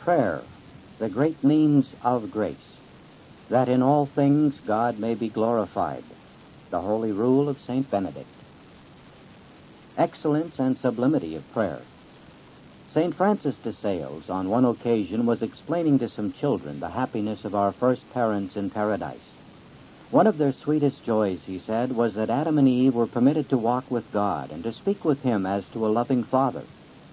Prayer, the great means of grace, that in all things God may be glorified. The Holy Rule of St. Benedict. Excellence and sublimity of prayer. St. Francis de Sales, on one occasion, was explaining to some children the happiness of our first parents in paradise. One of their sweetest joys, he said, was that Adam and Eve were permitted to walk with God and to speak with Him as to a loving Father.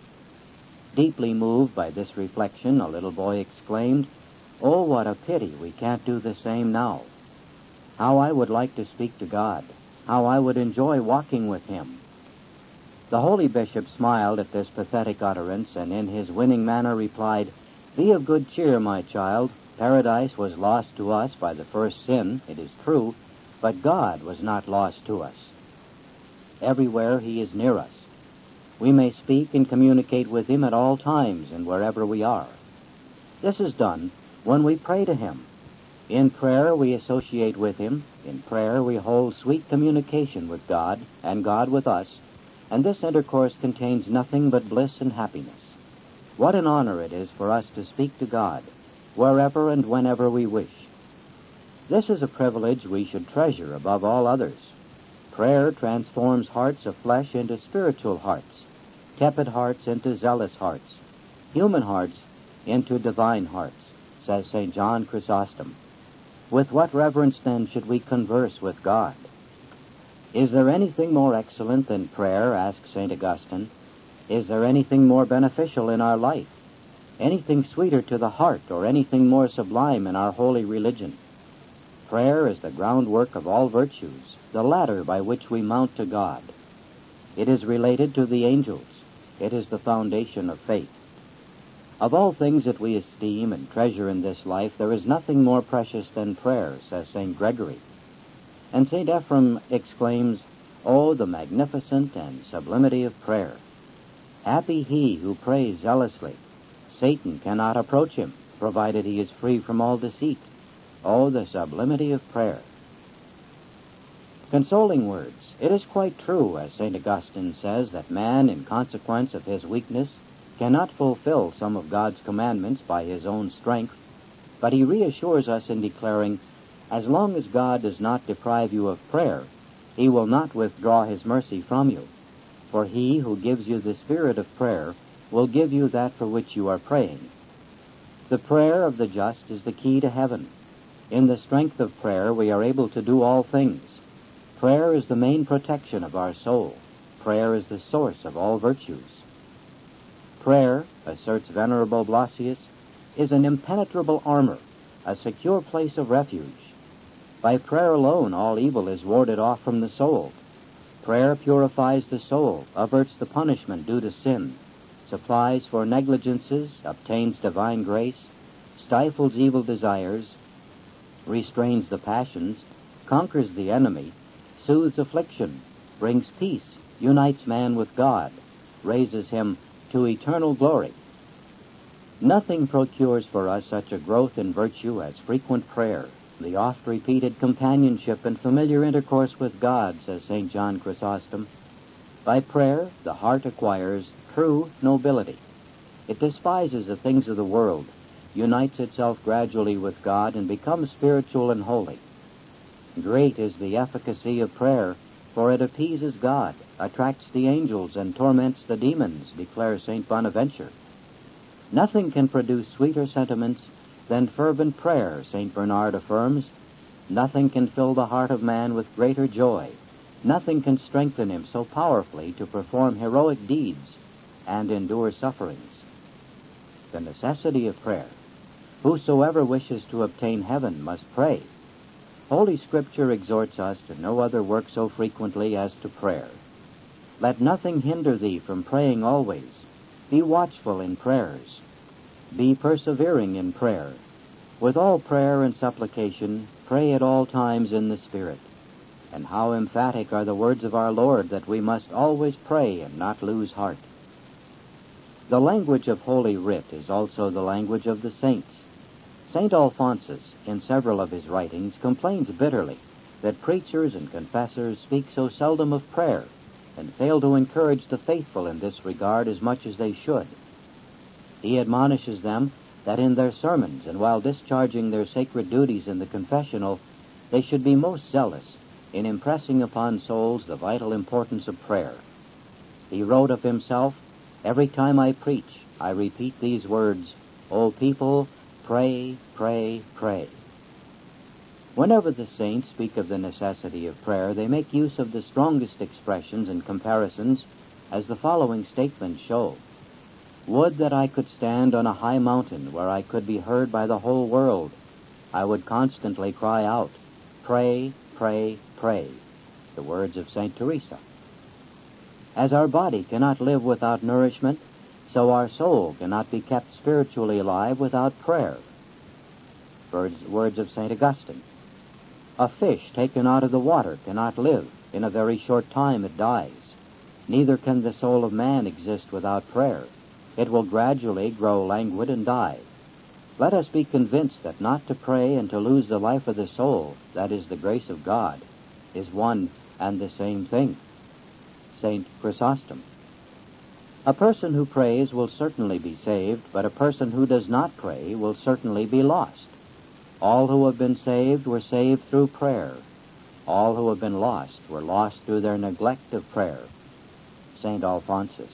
Deeply moved by this reflection, a little boy exclaimed, "Oh, what a pity we can't do the same now. How I would like to speak to God. How I would enjoy walking with Him." The holy bishop smiled at this pathetic utterance, and in his winning manner replied, "Be of good cheer, my child. Paradise was lost to us by the first sin, it is true, but God was not lost to us. Everywhere He is near us. We may speak and communicate with Him at all times and wherever we are. This is done when we pray to Him. In prayer we associate with Him. In prayer we hold sweet communication with God, and God with us, and this intercourse contains nothing but bliss and happiness. What an honor it is for us to speak to God, wherever and whenever we wish. This is a privilege we should treasure above all others. Prayer transforms hearts of flesh into spiritual hearts, tepid hearts into zealous hearts, human hearts into divine hearts, says St. John Chrysostom. With what reverence, then, should we converse with God? Is there anything more excellent than prayer, asks St. Augustine? Is there anything more beneficial in our life? Anything sweeter to the heart, or anything more sublime in our holy religion? Prayer is the groundwork of all virtues, the ladder by which we mount to God. It is related to the angels. It is the foundation of faith. Of all things that we esteem and treasure in this life, there is nothing more precious than prayer, says St. Gregory. And St. Ephrem exclaims, "Oh, the magnificent and sublimity of prayer! Happy he who prays zealously. Satan cannot approach him, provided he is free from all deceit. Oh, the sublimity of prayer!" Consoling words. It is quite true, as St. Augustine says, that man, in consequence of his weakness, cannot fulfill some of God's commandments by his own strength, but he reassures us in declaring, as long as God does not deprive you of prayer, He will not withdraw His mercy from you, for He who gives you the spirit of prayer will give you that for which you are praying. The prayer of the just is the key to heaven. In the strength of prayer we are able to do all things. Prayer is the main protection of our soul. Prayer is the source of all virtues. Prayer, asserts Venerable Blasius, is an impenetrable armor, a secure place of refuge. By prayer alone all evil is warded off from the soul. Prayer purifies the soul, averts the punishment due to sin, supplies for negligences, obtains divine grace, stifles evil desires, restrains the passions, conquers the enemy, soothes affliction, brings peace, unites man with God, raises him to eternal glory. Nothing procures for us such a growth in virtue as frequent prayer, the oft-repeated companionship and familiar intercourse with God, says St. John Chrysostom. By prayer, the heart acquires true nobility. It despises the things of the world, unites itself gradually with God, and becomes spiritual and holy. Great is the efficacy of prayer, for it appeases God, attracts the angels, and torments the demons, declares St. Bonaventure. Nothing can produce sweeter sentiments than fervent prayer, St. Bernard affirms. Nothing can fill the heart of man with greater joy. Nothing can strengthen him so powerfully to perform heroic deeds and endure sufferings. The necessity of prayer. Whosoever wishes to obtain heaven must pray. Holy Scripture exhorts us to no other work so frequently as to prayer. Let nothing hinder thee from praying always. Be watchful in prayers. Be persevering in prayer. With all prayer and supplication, pray at all times in the Spirit. And how emphatic are the words of our Lord that we must always pray and not lose heart. The language of Holy Writ is also the language of the saints. St. Alphonsus, in several of his writings, complains bitterly that preachers and confessors speak so seldom of prayer and fail to encourage the faithful in this regard as much as they should. He admonishes them that in their sermons and while discharging their sacred duties in the confessional, they should be most zealous in impressing upon souls the vital importance of prayer. He wrote of himself, "Every time I preach, I repeat these words, 'O people, pray, pray, pray.'" Whenever the saints speak of the necessity of prayer, they make use of the strongest expressions and comparisons, as the following statements show. "Would that I could stand on a high mountain where I could be heard by the whole world. I would constantly cry out, 'Pray, pray, pray,'" the words of St. Teresa. As our body cannot live without nourishment, so our soul cannot be kept spiritually alive without prayer. Words of St. Augustine. "A fish taken out of the water cannot live. In a very short time it dies. Neither can the soul of man exist without prayer. It will gradually grow languid and die. Let us be convinced that not to pray and to lose the life of the soul, that is the grace of God, is one and the same thing." St. Chrysostom. "A person who prays will certainly be saved, but a person who does not pray will certainly be lost. All who have been saved were saved through prayer. All who have been lost were lost through their neglect of prayer." St. Alphonsus.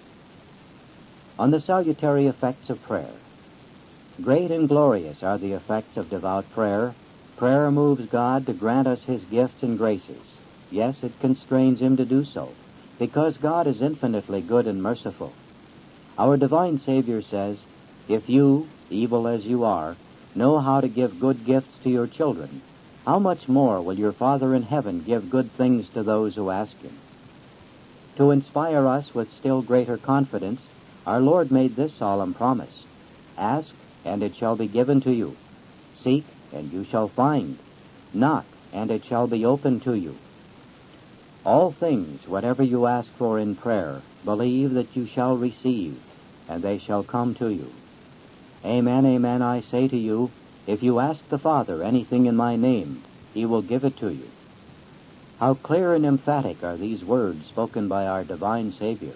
On the salutary effects of prayer. "Great and glorious are the effects of devout prayer. Prayer moves God to grant us his gifts and graces. Yes, it constrains him to do so, because God is infinitely good and merciful. Our divine Savior says, 'If you, evil as you are, know how to give good gifts to your children, how much more will your Father in heaven give good things to those who ask him?' To inspire us with still greater confidence, our Lord made this solemn promise, 'Ask, and it shall be given to you. Seek, and you shall find. Knock, and it shall be opened to you.' All things, whatever you ask for in prayer, believe that you shall receive, and they shall come to you. Amen, amen, I say to you, if you ask the Father anything in my name, he will give it to you." How clear and emphatic are these words spoken by our divine Savior.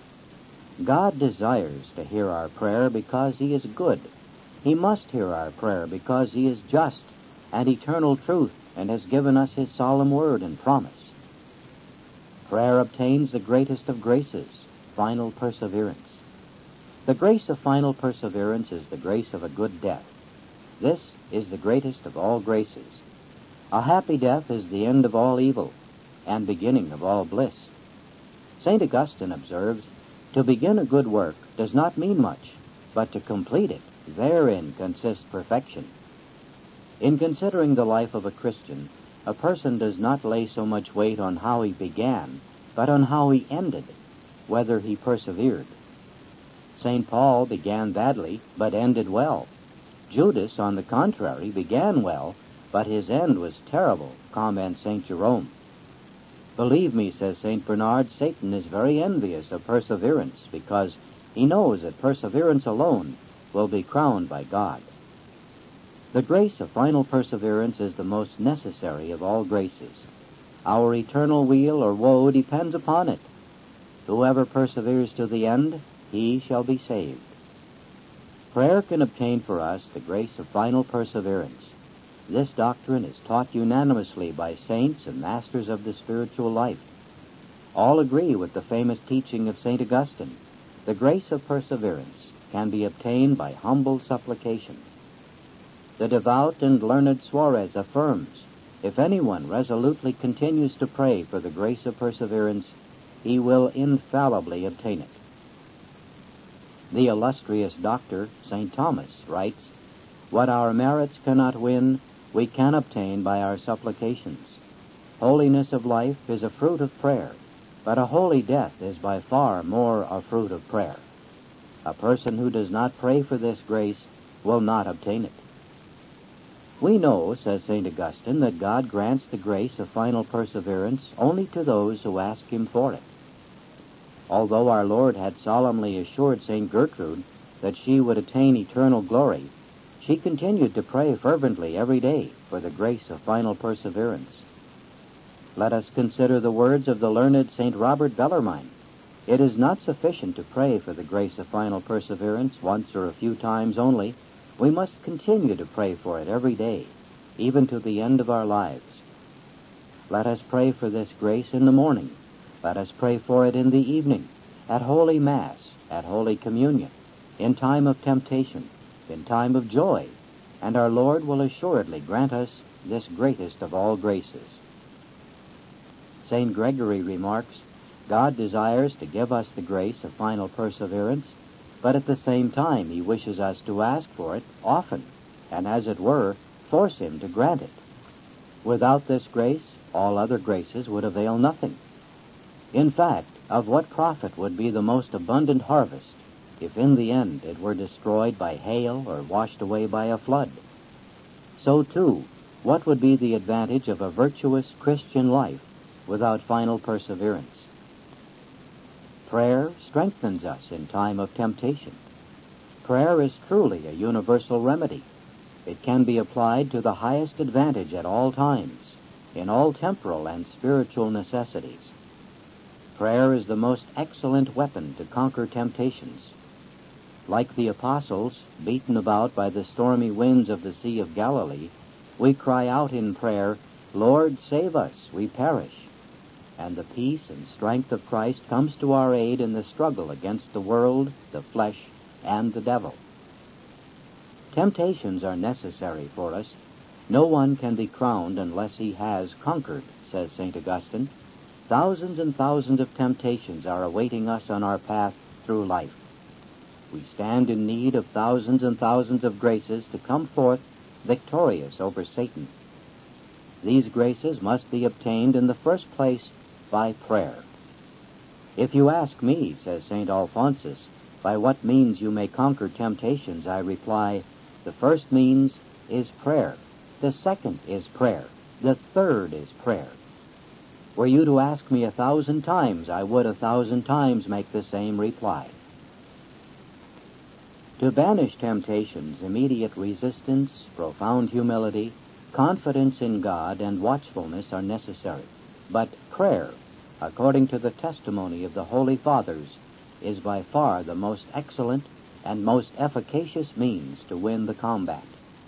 God desires to hear our prayer because he is good. He must hear our prayer because he is just and eternal truth and has given us his solemn word and promise. Prayer obtains the greatest of graces, final perseverance. The grace of final perseverance is the grace of a good death. This is the greatest of all graces. A happy death is the end of all evil and beginning of all bliss. St. Augustine observes, "To begin a good work does not mean much, but to complete it, therein consists perfection." In considering the life of a Christian, a person does not lay so much weight on how he began, but on how he ended, whether he persevered. St. Paul began badly, but ended well. Judas, on the contrary, began well, but his end was terrible, comments St. Jerome. "Believe me," says St. Bernard, "Satan is very envious of perseverance, because he knows that perseverance alone will be crowned by God." The grace of final perseverance is the most necessary of all graces. Our eternal weal or woe depends upon it. Whoever perseveres to the end, he shall be saved. Prayer can obtain for us the grace of final perseverance. This doctrine is taught unanimously by saints and masters of the spiritual life. All agree with the famous teaching of St. Augustine. The grace of perseverance can be obtained by humble supplication. The devout and learned Suarez affirms, if anyone resolutely continues to pray for the grace of perseverance, he will infallibly obtain it. The illustrious doctor, St. Thomas, writes, "What our merits cannot win, we can obtain by our supplications. Holiness of life is a fruit of prayer, but a holy death is by far more a fruit of prayer. A person who does not pray for this grace will not obtain it." We know, says St. Augustine, that God grants the grace of final perseverance only to those who ask him for it. Although our Lord had solemnly assured St. Gertrude that she would attain eternal glory, she continued to pray fervently every day for the grace of final perseverance. Let us consider the words of the learned St. Robert Bellarmine. It is not sufficient to pray for the grace of final perseverance once or a few times only, We must continue to pray for it every day, even to the end of our lives. Let us pray for this grace in the morning. Let us pray for it in the evening, at Holy Mass, at Holy Communion, in time of temptation, in time of joy, and our Lord will assuredly grant us this greatest of all graces. St. Gregory remarks, God desires to give us the grace of final perseverance, but at the same time he wishes us to ask for it often, and as it were, force him to grant it. Without this grace, all other graces would avail nothing. In fact, of what profit would be the most abundant harvest if in the end it were destroyed by hail or washed away by a flood? So too, what would be the advantage of a virtuous Christian life without final perseverance? Prayer strengthens us in time of temptation. Prayer is truly a universal remedy. It can be applied to the highest advantage at all times, in all temporal and spiritual necessities. Prayer is the most excellent weapon to conquer temptations. Like the apostles, beaten about by the stormy winds of the Sea of Galilee, we cry out in prayer, Lord, save us, we perish. And the peace and strength of Christ comes to our aid in the struggle against the world, the flesh, and the devil. Temptations are necessary for us. No one can be crowned unless he has conquered, says St. Augustine. Thousands and thousands of temptations are awaiting us on our path through life. We stand in need of thousands and thousands of graces to come forth victorious over Satan. These graces must be obtained in the first place by prayer. If you ask me, says St. Alphonsus, by what means you may conquer temptations, I reply, the first means is prayer. The second is prayer. The third is prayer. Were you to ask me 1,000 times, I would 1,000 times make the same reply. To banish temptations, immediate resistance, profound humility, confidence in God, and watchfulness are necessary. But prayer, according to the testimony of the Holy Fathers, is by far the most excellent and most efficacious means to win the combat.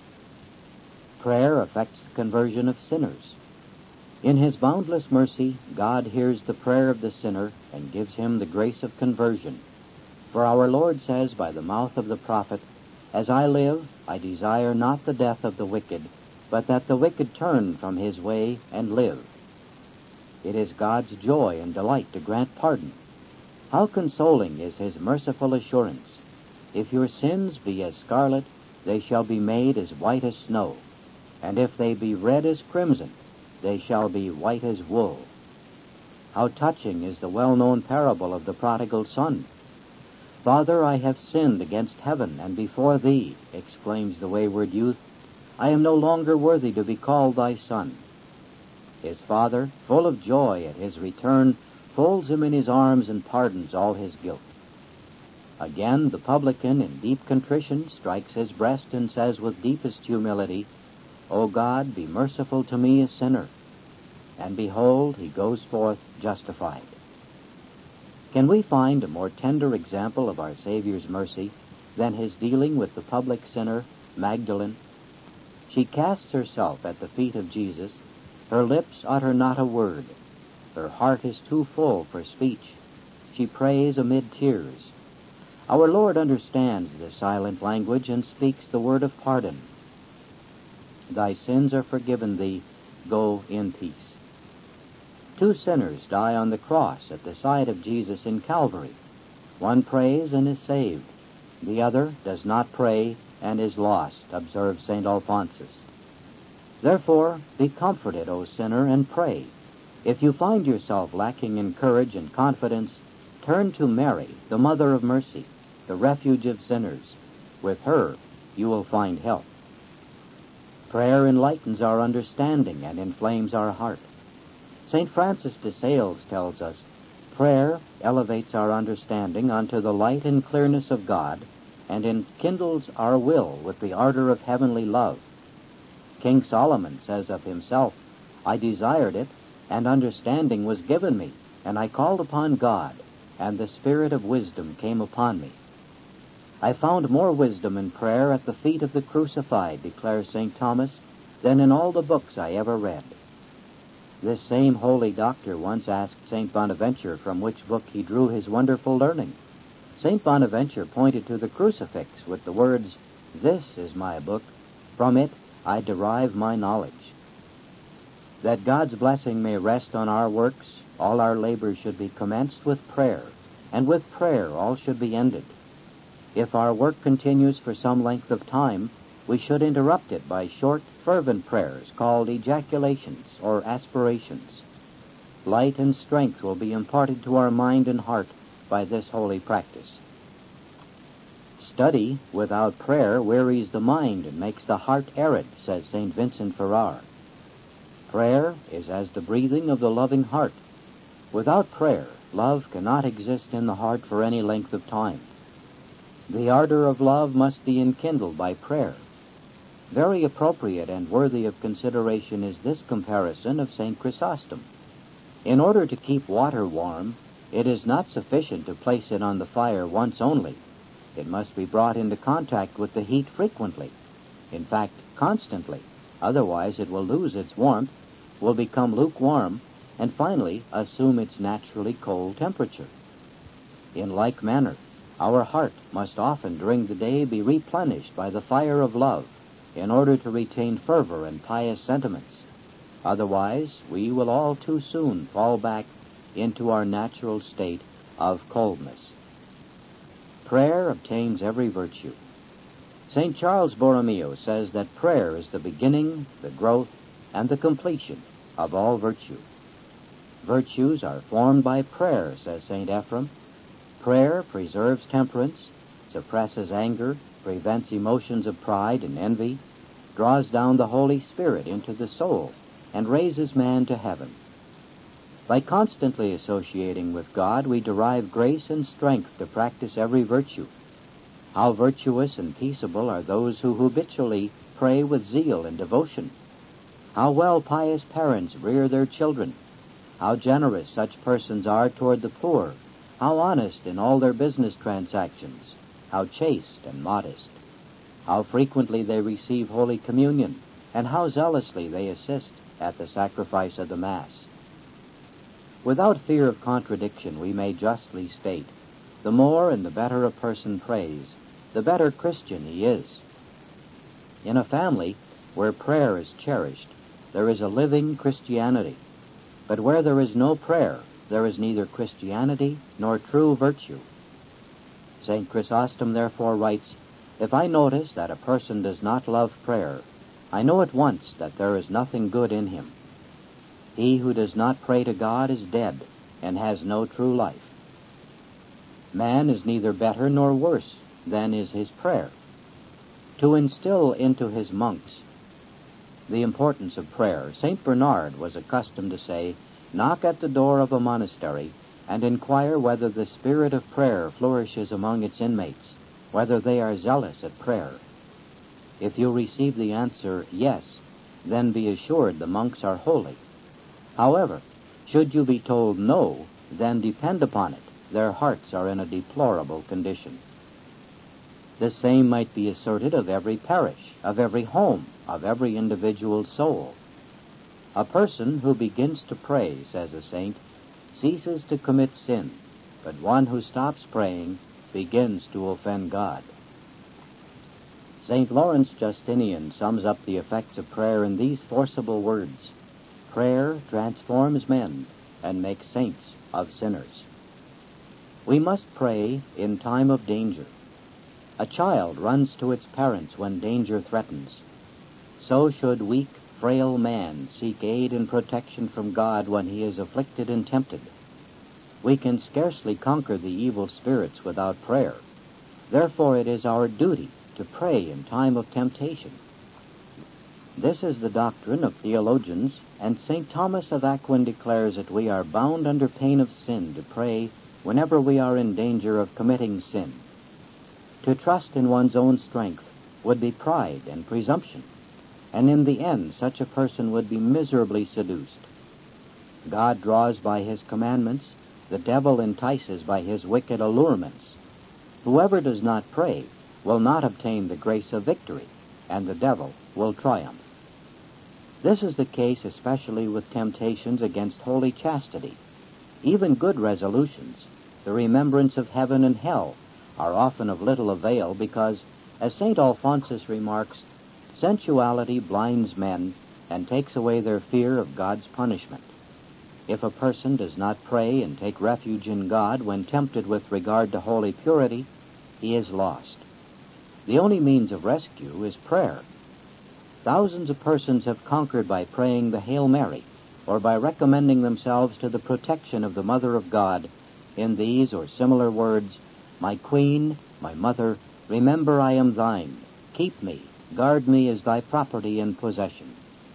Prayer affects the conversion of sinners. In his boundless mercy, God hears the prayer of the sinner and gives him the grace of conversion. For our Lord says by the mouth of the prophet, As I live, I desire not the death of the wicked, but that the wicked turn from his way and live. It is God's joy and delight to grant pardon. How consoling is his merciful assurance! If your sins be as scarlet, they shall be made as white as snow, and if they be red as crimson, they shall be white as wool. How touching is the well-known parable of the prodigal son! Father, I have sinned against heaven and before thee, exclaims the wayward youth. I am no longer worthy to be called thy son. His father, full of joy at his return, folds him in his arms and pardons all his guilt. Again, the publican, in deep contrition, strikes his breast and says with deepest humility, O God, be merciful to me, a sinner. And behold, he goes forth justified. Can we find a more tender example of our Savior's mercy than his dealing with the public sinner, Magdalene? She casts herself at the feet of Jesus. Her lips utter not a word. Her heart is too full for speech. She prays amid tears. Our Lord understands this silent language and speaks the word of pardon. Thy sins are forgiven thee. Go in peace. 2 sinners die on the cross at the side of Jesus in Calvary. One prays and is saved. The other does not pray and is lost, observes St. Alphonsus. Therefore, be comforted, O sinner, and pray. If you find yourself lacking in courage and confidence, turn to Mary, the Mother of Mercy, the refuge of sinners. With her, you will find help. Prayer enlightens our understanding and inflames our heart. St. Francis de Sales tells us, prayer elevates our understanding unto the light and clearness of God, and enkindles our will with the ardor of heavenly love. King Solomon says of himself, I desired it, and understanding was given me, and I called upon God, and the spirit of wisdom came upon me. I found more wisdom in prayer at the feet of the crucified, declares St. Thomas, than in all the books I ever read. This same holy doctor once asked St. Bonaventure from which book he drew his wonderful learning. St. Bonaventure pointed to the crucifix with the words, "This is my book. From it I derive my knowledge." That God's blessing may rest on our works, all our labors should be commenced with prayer, and with prayer all should be ended. If our work continues for some length of time, we should interrupt it by short, fervent prayers called ejaculations or aspirations. Light and strength will be imparted to our mind and heart by this holy practice. Study without prayer wearies the mind and makes the heart arid, says St. Vincent Ferrar. Prayer is as the breathing of the loving heart. Without prayer, love cannot exist in the heart for any length of time. The ardor of love must be enkindled by prayer. Very appropriate and worthy of consideration is this comparison of St. Chrysostom. In order to keep water warm, it is not sufficient to place it on the fire once only. It must be brought into contact with the heat frequently, in fact, constantly. Otherwise it will lose its warmth, will become lukewarm, and finally assume its naturally cold temperature. In like manner, our heart must often during the day be replenished by the fire of love in order to retain fervor and pious sentiments. Otherwise, we will all too soon fall back into our natural state of coldness. Prayer obtains every virtue. St. Charles Borromeo says that prayer is the beginning, the growth, and the completion of all virtue. Virtues are formed by prayer, says St. Ephrem. Prayer preserves temperance, suppresses anger, prevents emotions of pride and envy, draws down the Holy Spirit into the soul, and raises man to heaven. By constantly associating with God, we derive grace and strength to practice every virtue. How virtuous and peaceable are those who habitually pray with zeal and devotion. How well pious parents rear their children. How generous such persons are toward the poor. How honest in all their business transactions. How chaste and modest. How frequently they receive Holy Communion, and how zealously they assist at the sacrifice of the Mass. Without fear of contradiction, we may justly state, the more and the better a person prays, the better Christian he is. In a family where prayer is cherished, there is a living Christianity. But where there is no prayer, there is neither Christianity nor true virtue. St. Chrysostom therefore writes, "If I notice that a person does not love prayer, I know at once that there is nothing good in him. He who does not pray to God is dead and has no true life." Man is neither better nor worse than is his prayer. To instill into his monks the importance of prayer, St. Bernard was accustomed to say, "Knock at the door of a monastery and inquire whether the spirit of prayer flourishes among its inmates, whether they are zealous at prayer. If you receive the answer, yes, then be assured the monks are holy. However, should you be told no, then depend upon it, their hearts are in a deplorable condition." The same might be asserted of every parish, of every home, of every individual soul. A person who begins to pray, says a saint, ceases to commit sin, but one who stops praying begins to offend God. St. Lawrence Justinian sums up the effects of prayer in these forcible words: "Prayer transforms men and makes saints of sinners." We must pray in time of danger. A child runs to its parents when danger threatens. So should weak, frail man seek aid and protection from God when he is afflicted and tempted. We can scarcely conquer the evil spirits without prayer. Therefore it is our duty to pray in time of temptation. This is the doctrine of theologians, and St. Thomas of Aquin declares that we are bound under pain of sin to pray whenever we are in danger of committing sin. To trust in one's own strength would be pride and presumption, and in the end such a person would be miserably seduced. God draws by his commandments, the devil entices by his wicked allurements. Whoever does not pray will not obtain the grace of victory, and the devil will triumph. This is the case especially with temptations against holy chastity. Even good resolutions, the remembrance of heaven and hell, are often of little avail because, as St. Alphonsus remarks, sensuality blinds men and takes away their fear of God's punishment. If a person does not pray and take refuge in God when tempted with regard to holy purity, he is lost. The only means of rescue is prayer. Thousands of persons have conquered by praying the Hail Mary, or by recommending themselves to the protection of the Mother of God in these or similar words, "My Queen, my Mother, remember I am thine. Keep me, guard me as thy property and possession."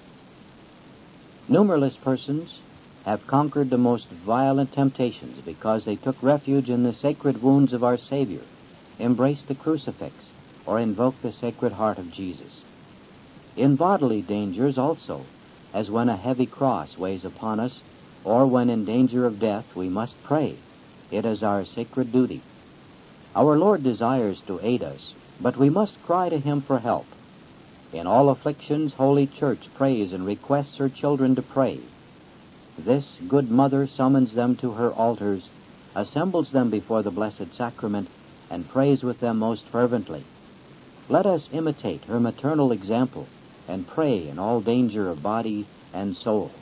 Numberless persons have conquered the most violent temptations because they took refuge in the sacred wounds of our Savior, embraced the crucifix, or invoked the Sacred Heart of Jesus. In bodily dangers also, as when a heavy cross weighs upon us, or when in danger of death, we must pray. It is our sacred duty. Our Lord desires to aid us, but we must cry to Him for help. In all afflictions, Holy Church prays and requests her children to pray. This good mother summons them to her altars, assembles them before the Blessed Sacrament, and prays with them most fervently. Let us imitate her maternal example and pray in all danger of body and soul.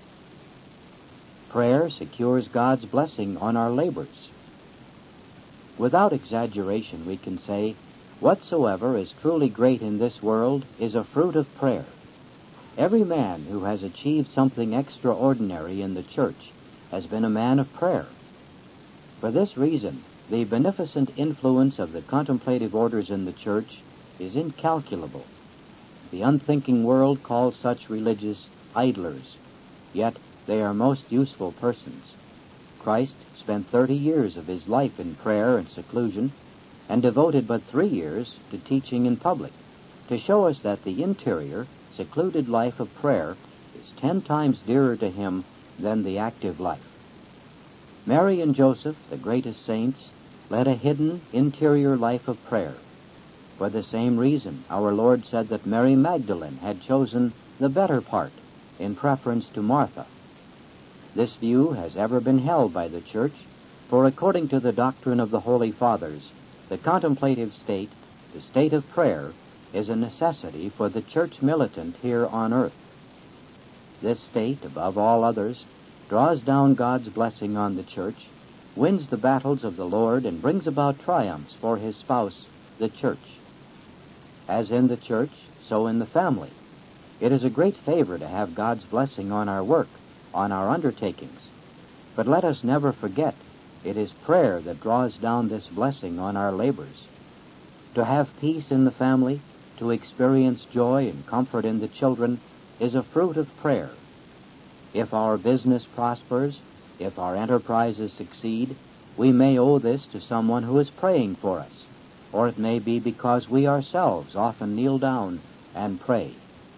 Prayer secures God's blessing on our labors. Without exaggeration, we can say, whatsoever is truly great in this world is a fruit of prayer. Every man who has achieved something extraordinary in the Church has been a man of prayer. For this reason, the beneficent influence of the contemplative orders in the Church is incalculable. The unthinking world calls such religious idlers, yet they are most useful persons. Christ spent 30 years of his life in prayer and seclusion, and devoted but 3 years to teaching in public, to show us that the interior, secluded life of prayer is 10 times dearer to him than the active life. Mary and Joseph, the greatest saints, led a hidden, interior life of prayer. For the same reason, our Lord said that Mary Magdalene had chosen the better part in preference to Martha. This view has ever been held by the Church, for according to the doctrine of the Holy Fathers, the contemplative state, the state of prayer, is a necessity for the Church militant here on earth. This state, above all others, draws down God's blessing on the Church, wins the battles of the Lord, and brings about triumphs for his spouse, the Church. As in the Church, so in the family. It is a great favor to have God's blessing on our work, on our undertakings. But let us never forget, it is prayer that draws down this blessing on our labors. To have peace in the family, to experience joy and comfort in the children, is a fruit of prayer. If our business prospers, if our enterprises succeed, we may owe this to someone who is praying for us, or it may be because we ourselves often kneel down and pray.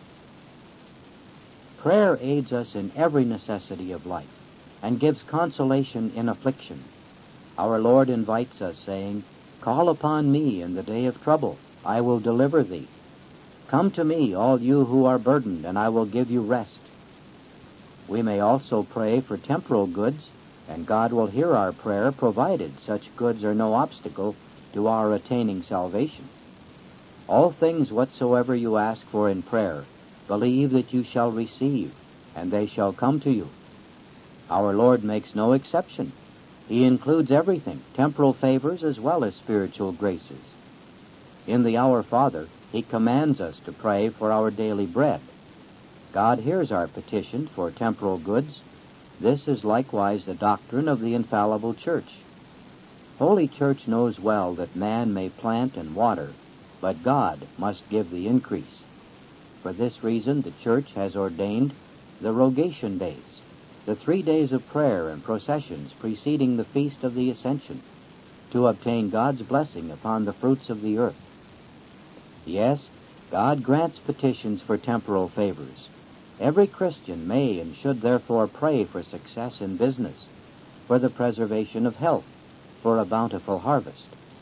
Prayer aids us in every necessity of life, and gives consolation in affliction. Our Lord invites us, saying, "Call upon me in the day of trouble, I will deliver thee. Come to me, all you who are burdened, and I will give you rest." We may also pray for temporal goods, and God will hear our prayer, provided such goods are no obstacle to our attaining salvation. All things whatsoever you ask for in prayer, believe that you shall receive, and they shall come to you. Our Lord makes no exception. He includes everything, temporal favors as well as spiritual graces. In the Our Father, he commands us to pray for our daily bread. God hears our petition for temporal goods. This is likewise the doctrine of the infallible Church. Holy Church knows well that man may plant and water, but God must give the increase. For this reason, the Church has ordained the Rogation Days, the 3 days of prayer and processions preceding the Feast of the Ascension, to obtain God's blessing upon the fruits of the earth. Yes, God grants petitions for temporal favors. Every Christian may and should therefore pray for success in business, for the preservation of health, for a bountiful harvest.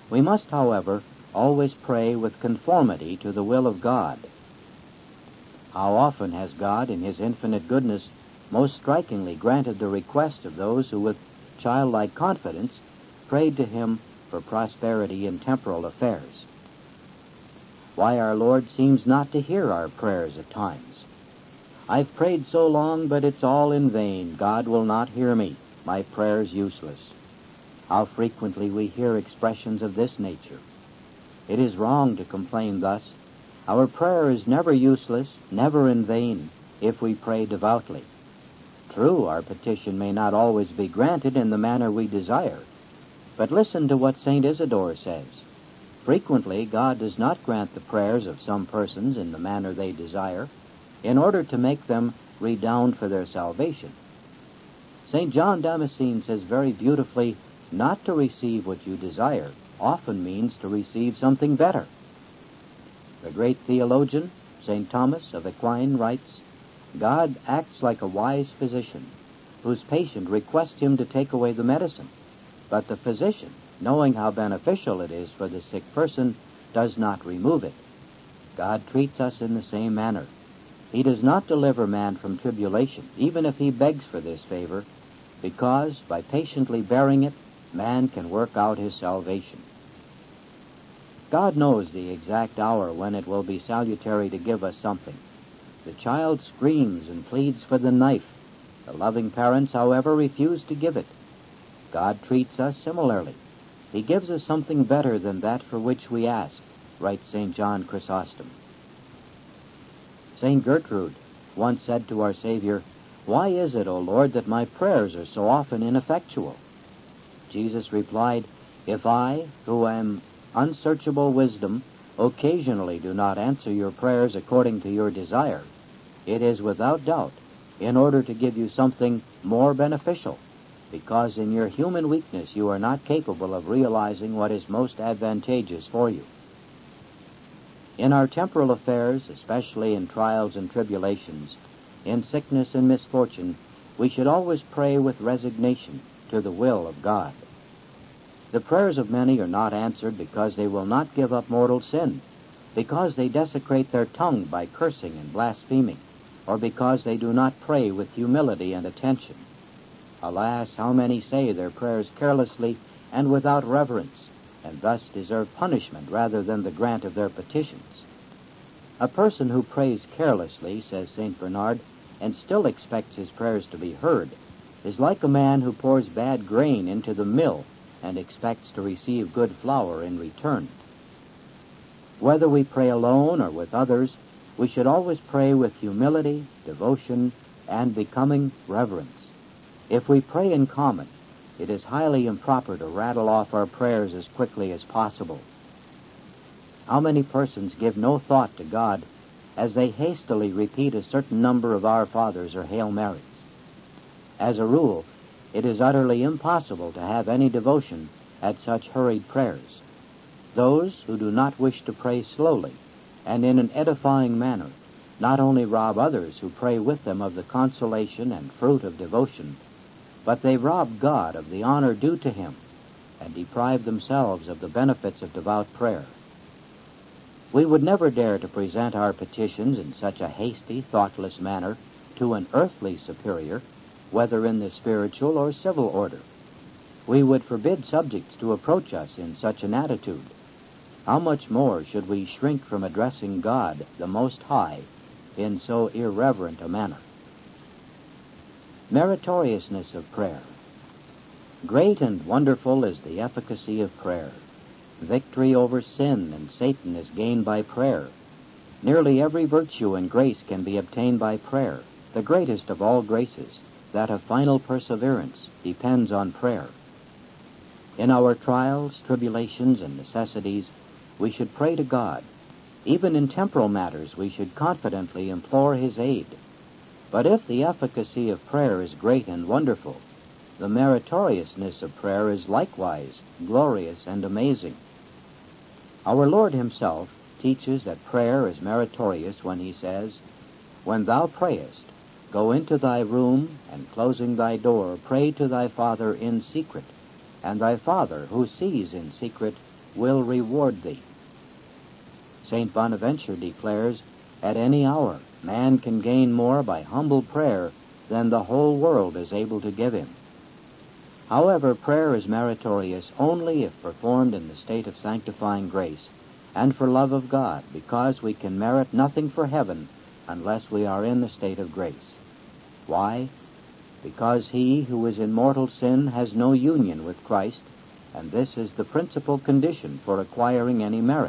We must, however, always pray with conformity to the will of God. How often has God, in His infinite goodness, most strikingly granted the request of those who with childlike confidence prayed to Him for prosperity in temporal affairs. Why our Lord seems not to hear our prayers at times. I've prayed so long, but it's all in vain. God will not hear me. My prayer's useless. How frequently we hear expressions of this nature. It is wrong to complain thus. Our prayer is never useless, never in vain, if we pray devoutly. True, our petition may not always be granted in the manner we desire, but listen to what St. Isidore says. Frequently, God does not grant the prayers of some persons in the manner they desire, in order to make them redound for their salvation. St. John Damascene says very beautifully, not to receive what you desire often means to receive something better. The great theologian, St. Thomas of Aquin, writes, God acts like a wise physician, whose patient requests him to take away the medicine, but the physician, knowing how beneficial it is for the sick person, does not remove it. God treats us in the same manner. He does not deliver man from tribulation, even if he begs for this favor, because, by patiently bearing it, man can work out his salvation. God knows the exact hour when it will be salutary to give us something. The child screams and pleads for the knife. The loving parents, however, refuse to give it. God treats us similarly. He gives us something better than that for which we ask, writes St. John Chrysostom. St. Gertrude once said to our Savior, Why is it, O Lord, that my prayers are so often ineffectual? Jesus replied, If I, who am unsearchable wisdom, occasionally do not answer your prayers according to your desire, it is without doubt in order to give you something more beneficial, because in your human weakness you are not capable of realizing what is most advantageous for you. In our temporal affairs, especially in trials and tribulations, in sickness and misfortune, we should always pray with resignation to the will of God. The prayers of many are not answered because they will not give up mortal sin, because they desecrate their tongue by cursing and blaspheming, or because they do not pray with humility and attention. Alas, how many say their prayers carelessly and without reverence, and thus deserve punishment rather than the grant of their petitions. A person who prays carelessly, says St. Bernard, and still expects his prayers to be heard, is like a man who pours bad grain into the mill and expects to receive good flour in return. Whether we pray alone or with others, we should always pray with humility, devotion, and becoming reverence. If we pray in common, it is highly improper to rattle off our prayers as quickly as possible. How many persons give no thought to God as they hastily repeat a certain number of Our Fathers or Hail Marys? As a rule, it is utterly impossible to have any devotion at such hurried prayers. Those who do not wish to pray slowly and in an edifying manner not only rob others who pray with them of the consolation and fruit of devotion, but they rob God of the honor due to Him and deprive themselves of the benefits of devout prayer. We would never dare to present our petitions in such a hasty, thoughtless manner to an earthly superior, whether in the spiritual or civil order. We would forbid subjects to approach us in such an attitude. How much more should we shrink from addressing God, the Most High, in so irreverent a manner? Meritoriousness of prayer. Great and wonderful is the efficacy of prayer. Victory over sin and Satan is gained by prayer. Nearly every virtue and grace can be obtained by prayer. The greatest of all graces, that of final perseverance, depends on prayer. In our trials, tribulations, and necessities, we should pray to God. Even in temporal matters, we should confidently implore His aid. But if the efficacy of prayer is great and wonderful, the meritoriousness of prayer is likewise glorious and amazing. Our Lord Himself teaches that prayer is meritorious when He says, When thou prayest, go into thy room, and closing thy door, pray to thy Father in secret, and thy Father, who sees in secret, will reward thee. St. Bonaventure declares, at any hour man can gain more by humble prayer than the whole world is able to give him. However, prayer is meritorious only if performed in the state of sanctifying grace and for love of God, because we can merit nothing for heaven unless we are in the state of grace. Why? Because he who is in mortal sin has no union with Christ, and this is the principal condition for acquiring any merit.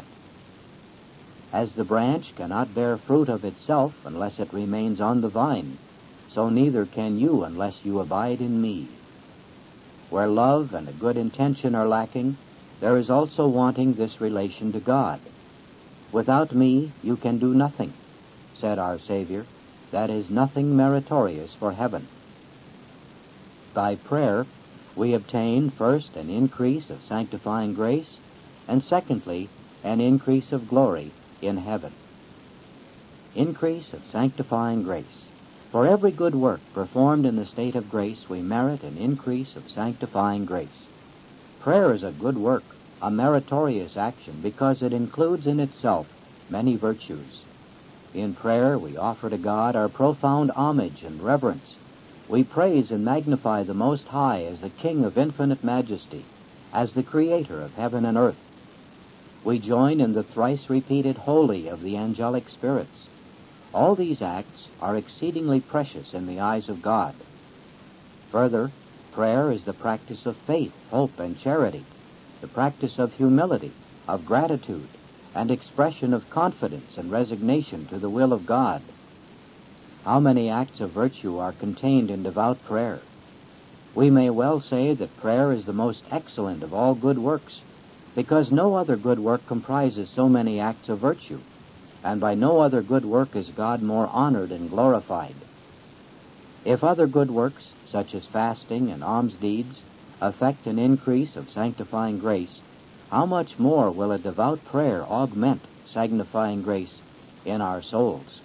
As the branch cannot bear fruit of itself unless it remains on the vine, so neither can you unless you abide in me. Where love and a good intention are lacking, there is also wanting this relation to God. Without me you can do nothing, said our Savior, that is nothing meritorious for heaven. By prayer we obtain first an increase of sanctifying grace, and secondly an increase of glory in heaven. Increase of sanctifying grace. For every good work performed in the state of grace, we merit an increase of sanctifying grace. Prayer is a good work, a meritorious action, because it includes in itself many virtues. In prayer, we offer to God our profound homage and reverence. We praise and magnify the Most High as the King of infinite majesty, as the Creator of heaven and earth. We join in the thrice-repeated holy of the angelic spirits. All these acts are exceedingly precious in the eyes of God. Further, prayer is the practice of faith, hope, and charity, the practice of humility, of gratitude, and expression of confidence and resignation to the will of God. How many acts of virtue are contained in devout prayer? We may well say that prayer is the most excellent of all good works, because no other good work comprises so many acts of virtue, and by no other good work is God more honored and glorified. If other good works, such as fasting and alms deeds, effect an increase of sanctifying grace, how much more will a devout prayer augment sanctifying grace in our souls?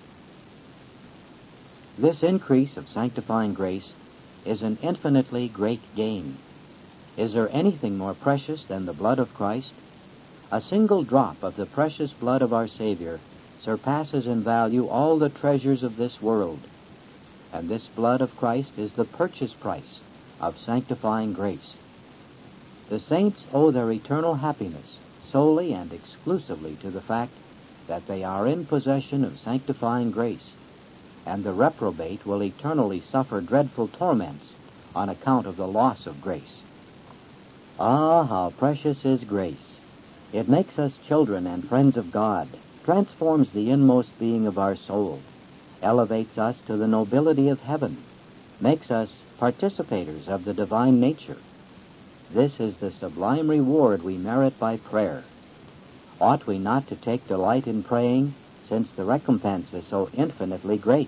This increase of sanctifying grace is an infinitely great gain. Is there anything more precious than the blood of Christ? A single drop of the precious blood of our Savior surpasses in value all the treasures of this world. And this blood of Christ is the purchase price of sanctifying grace. The saints owe their eternal happiness solely and exclusively to the fact that they are in possession of sanctifying grace, and the reprobate will eternally suffer dreadful torments on account of the loss of grace. Ah, how precious is grace! It makes us children and friends of God, transforms the inmost being of our soul, elevates us to the nobility of heaven, makes us participators of the divine nature. This is the sublime reward we merit by prayer. Ought we not to take delight in praying, since the recompense is so infinitely great?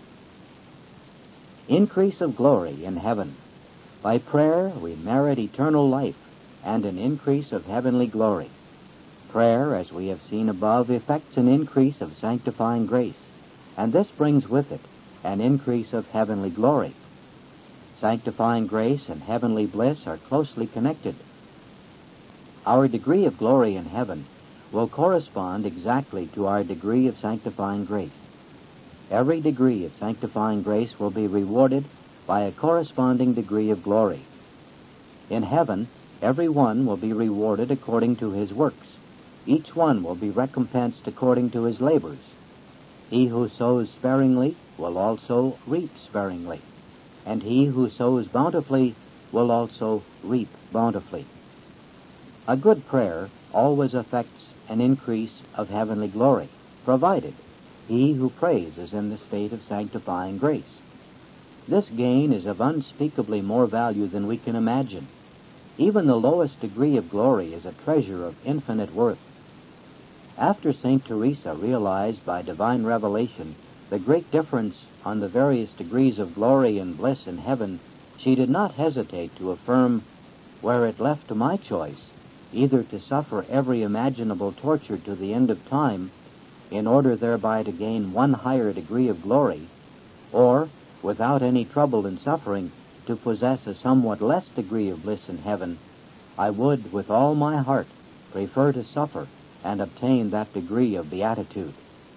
Increase of glory in heaven. By prayer we merit eternal life and an increase of heavenly glory. Prayer, as we have seen above, effects an increase of sanctifying grace, and this brings with it an increase of heavenly glory. Sanctifying grace and heavenly bliss are closely connected. Our degree of glory in heaven will correspond exactly to our degree of sanctifying grace. Every degree of sanctifying grace will be rewarded by a corresponding degree of glory. In heaven, every one will be rewarded according to his works. Each one will be recompensed according to his labors. He who sows sparingly will also reap sparingly, and he who sows bountifully will also reap bountifully. A good prayer always effects an increase of heavenly glory, provided he who prays is in the state of sanctifying grace. This gain is of unspeakably more value than we can imagine. Even the lowest degree of glory is a treasure of infinite worth. After St. Teresa realized by divine revelation the great difference on the various degrees of glory and bliss in heaven, she did not hesitate to affirm, "Were it left to my choice, either to suffer every imaginable torture to the end of time, in order thereby to gain one higher degree of glory, or, without any trouble and suffering, to possess a somewhat less degree of bliss in heaven, I would, with all my heart, prefer to suffer and obtain that degree of beatitude.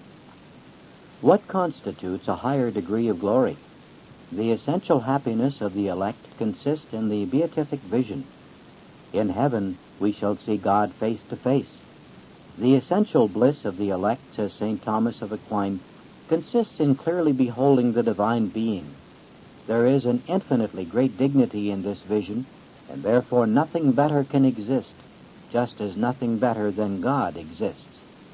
What constitutes a higher degree of glory? The essential happiness of the elect consists in the beatific vision. In heaven we shall see God face to face. The essential bliss of the elect, says St. Thomas of Aquin, consists in clearly beholding the divine being. There is an infinitely great dignity in this vision, and therefore nothing better can exist, just as nothing better than God exists.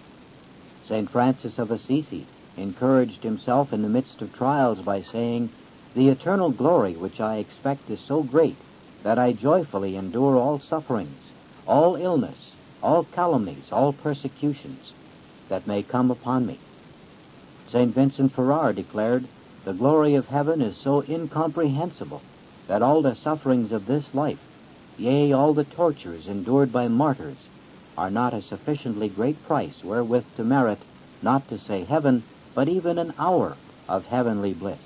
St. Francis of Assisi encouraged himself in the midst of trials by saying, "The eternal glory which I expect is so great that I joyfully endure all sufferings, all illness, all calumnies, all persecutions that may come upon me." St. Vincent Ferrar declared, "The glory of heaven is so incomprehensible that all the sufferings of this life, yea, all the tortures endured by martyrs, are not a sufficiently great price wherewith to merit, not to say heaven, but even an hour of heavenly bliss."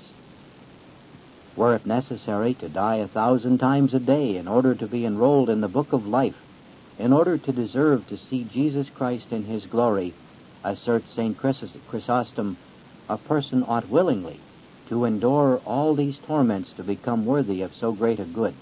Were it necessary to die 1,000 times a day in order to be enrolled in the book of life, in order to deserve to see Jesus Christ in his glory, asserts St. Chrysostom, a person ought willingly to endure all these torments to become worthy of so great a good.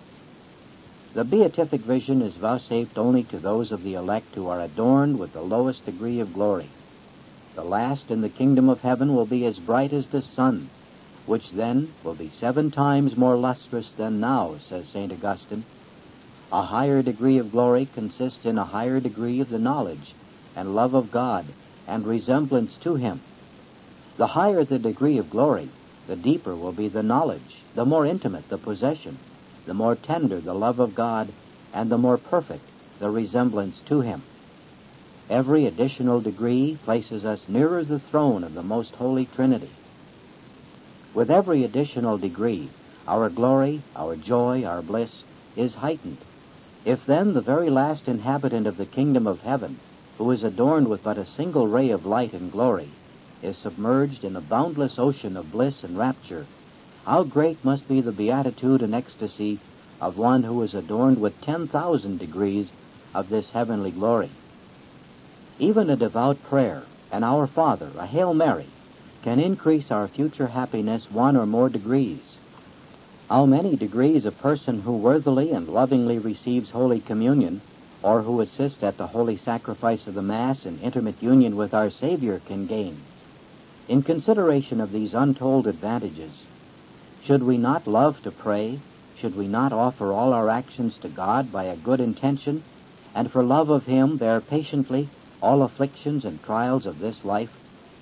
The beatific vision is vouchsafed only to those of the elect who are adorned with the lowest degree of glory. The last in the kingdom of heaven will be as bright as the sun, which then will be 7 times more lustrous than now, says St. Augustine. A higher degree of glory consists in a higher degree of the knowledge and love of God and resemblance to him. The higher the degree of glory, the deeper will be the knowledge, the more intimate the possession, the more tender the love of God, and the more perfect the resemblance to him. Every additional degree places us nearer the throne of the most holy Trinity. With every additional degree, our glory, our joy, our bliss is heightened. If then the very last inhabitant of the kingdom of heaven, who is adorned with but a single ray of light and glory, is submerged in a boundless ocean of bliss and rapture, how great must be the beatitude and ecstasy of one who is adorned with 10,000 degrees of this heavenly glory. Even a devout prayer, an Our Father, a Hail Mary, can increase our future happiness 1 or more degrees. How many degrees a person who worthily and lovingly receives Holy Communion, or who assists at the holy sacrifice of the Mass in intimate union with our Savior, can gain? In consideration of these untold advantages, should we not love to pray? Should we not offer all our actions to God by a good intention, and for love of him bear patiently all afflictions and trials of this life?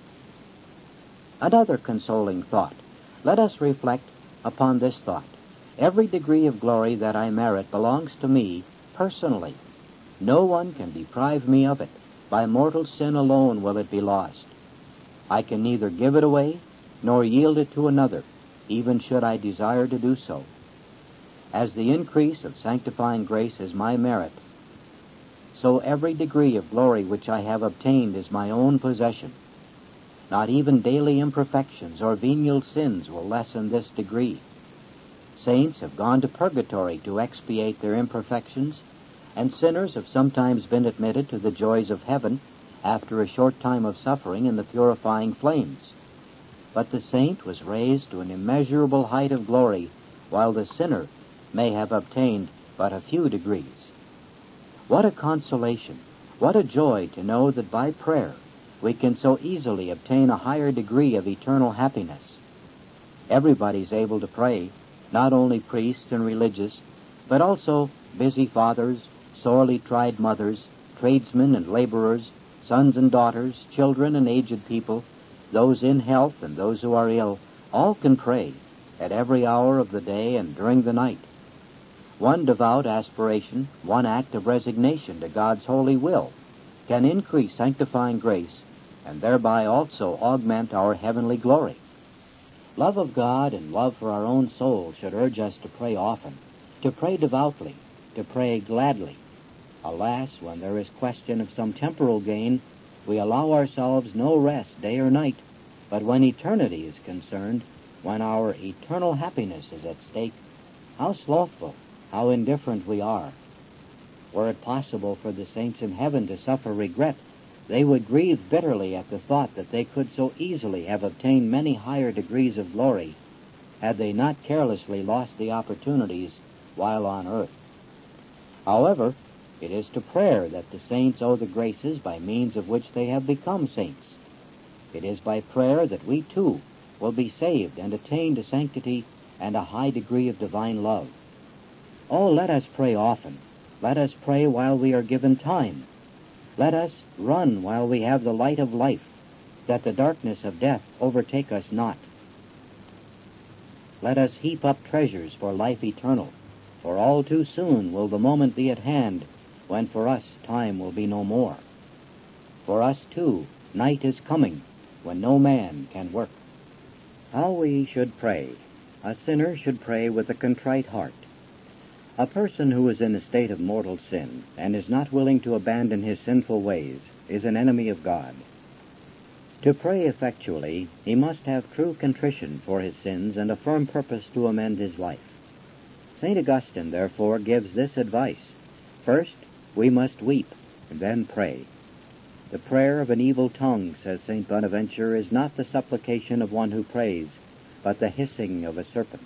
Another consoling thought. Let us reflect upon this thought. Every degree of glory that I merit belongs to me personally. No one can deprive me of it. By mortal sin alone will it be lost. I can neither give it away nor yield it to another, even should I desire to do so. As the increase of sanctifying grace is my merit, so every degree of glory which I have obtained is my own possession. Not even daily imperfections or venial sins will lessen this degree. Saints have gone to purgatory to expiate their imperfections, and sinners have sometimes been admitted to the joys of heaven after a short time of suffering in the purifying flames. But the saint was raised to an immeasurable height of glory, while the sinner may have obtained but a few degrees. What a consolation, what a joy to know that by prayer we can so easily obtain a higher degree of eternal happiness. Everybody is able to pray, not only priests and religious, but also busy fathers, sorely tried mothers, tradesmen and laborers, sons and daughters, children and aged people, those in health and those who are ill, all can pray at every hour of the day and during the night. One devout aspiration, one act of resignation to God's holy will, can increase sanctifying grace and thereby also augment our heavenly glory. Love of God and love for our own soul should urge us to pray often, to pray devoutly, to pray gladly. Alas, when there is question of some temporal gain, we allow ourselves no rest day or night, but when eternity is concerned, when our eternal happiness is at stake, how slothful, how indifferent we are. Were it possible for the saints in heaven to suffer regret, they would grieve bitterly at the thought that they could so easily have obtained many higher degrees of glory had they not carelessly lost the opportunities while on earth. However, it is to prayer that the saints owe the graces by means of which they have become saints. It is by prayer that we too will be saved and attain to sanctity and a high degree of divine love. Oh, let us pray often. Let us pray while we are given time. Let us run while we have the light of life, that the darkness of death overtake us not. Let us heap up treasures for life eternal, for all too soon will the moment be at hand when for us time will be no more. For us, too, night is coming, when no man can work. How we should pray. A sinner should pray with a contrite heart. A person who is in a state of mortal sin and is not willing to abandon his sinful ways is an enemy of God. To pray effectually, he must have true contrition for his sins and a firm purpose to amend his life. St. Augustine, therefore, gives this advice. First, we must weep, and then pray. The prayer of an evil tongue, says St. Bonaventure, is not the supplication of one who prays, but the hissing of a serpent.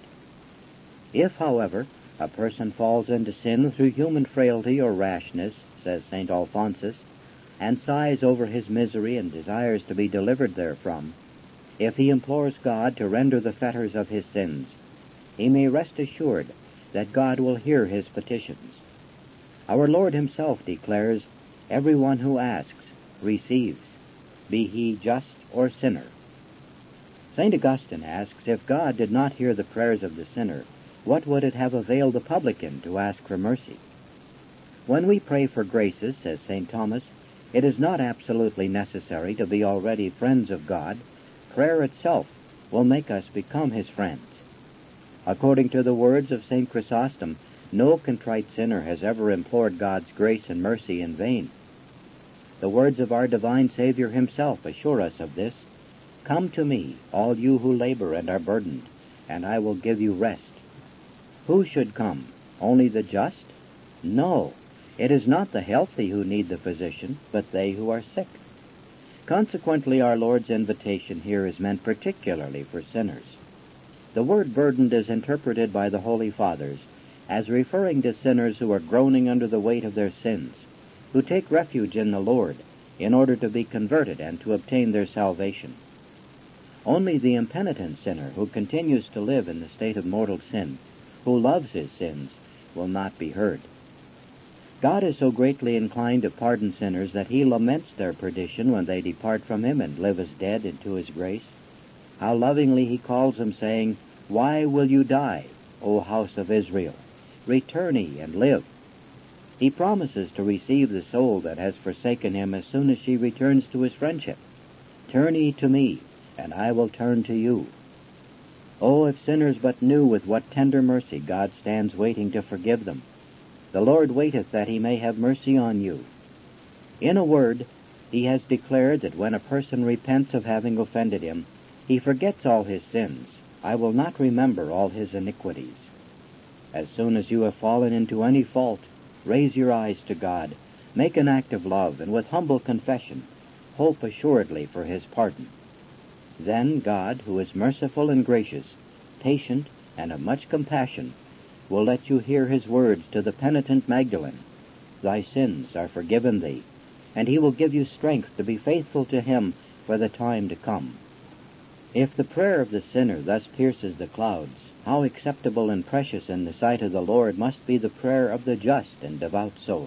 If, however, a person falls into sin through human frailty or rashness, says St. Alphonsus, and sighs over his misery and desires to be delivered therefrom, if he implores God to render the fetters of his sins, he may rest assured that God will hear his petitions. Our Lord himself declares, "Every one who asks receives, be he just or sinner." St. Augustine asks, if God did not hear the prayers of the sinner, what would it have availed the publican to ask for mercy? When we pray for graces, says St. Thomas, it is not absolutely necessary to be already friends of God. Prayer itself will make us become his friends. According to the words of St. Chrysostom, no contrite sinner has ever implored God's grace and mercy in vain. The words of our divine Savior himself assure us of this. "Come to me, all you who labor and are burdened, and I will give you rest." Who should come? Only the just? No, it is not the healthy who need the physician, but they who are sick. Consequently, our Lord's invitation here is meant particularly for sinners. The word burdened is interpreted by the Holy Fathers as referring to sinners who are groaning under the weight of their sins, who take refuge in the Lord in order to be converted and to obtain their salvation. Only the impenitent sinner who continues to live in the state of mortal sin, who loves his sins, will not be heard. God is so greatly inclined to pardon sinners that he laments their perdition when they depart from him and live as dead into his grace. How lovingly he calls them, saying, "Why will you die, O house of Israel? Return ye and live." He promises to receive the soul that has forsaken him as soon as she returns to his friendship. "Turn ye to me, and I will turn to you." Oh, if sinners but knew with what tender mercy God stands waiting to forgive them. "The Lord waiteth that he may have mercy on you." In a word, he has declared that when a person repents of having offended him, he forgets all his sins. "I will not remember all his iniquities." As soon as you have fallen into any fault, raise your eyes to God, make an act of love, and with humble confession, hope assuredly for his pardon. Then God, who is merciful and gracious, patient, and of much compassion, will let you hear his words to the penitent Magdalene, "Thy sins are forgiven thee," and he will give you strength to be faithful to him for the time to come. If the prayer of the sinner thus pierces the clouds, how acceptable and precious in the sight of the Lord must be the prayer of the just and devout soul.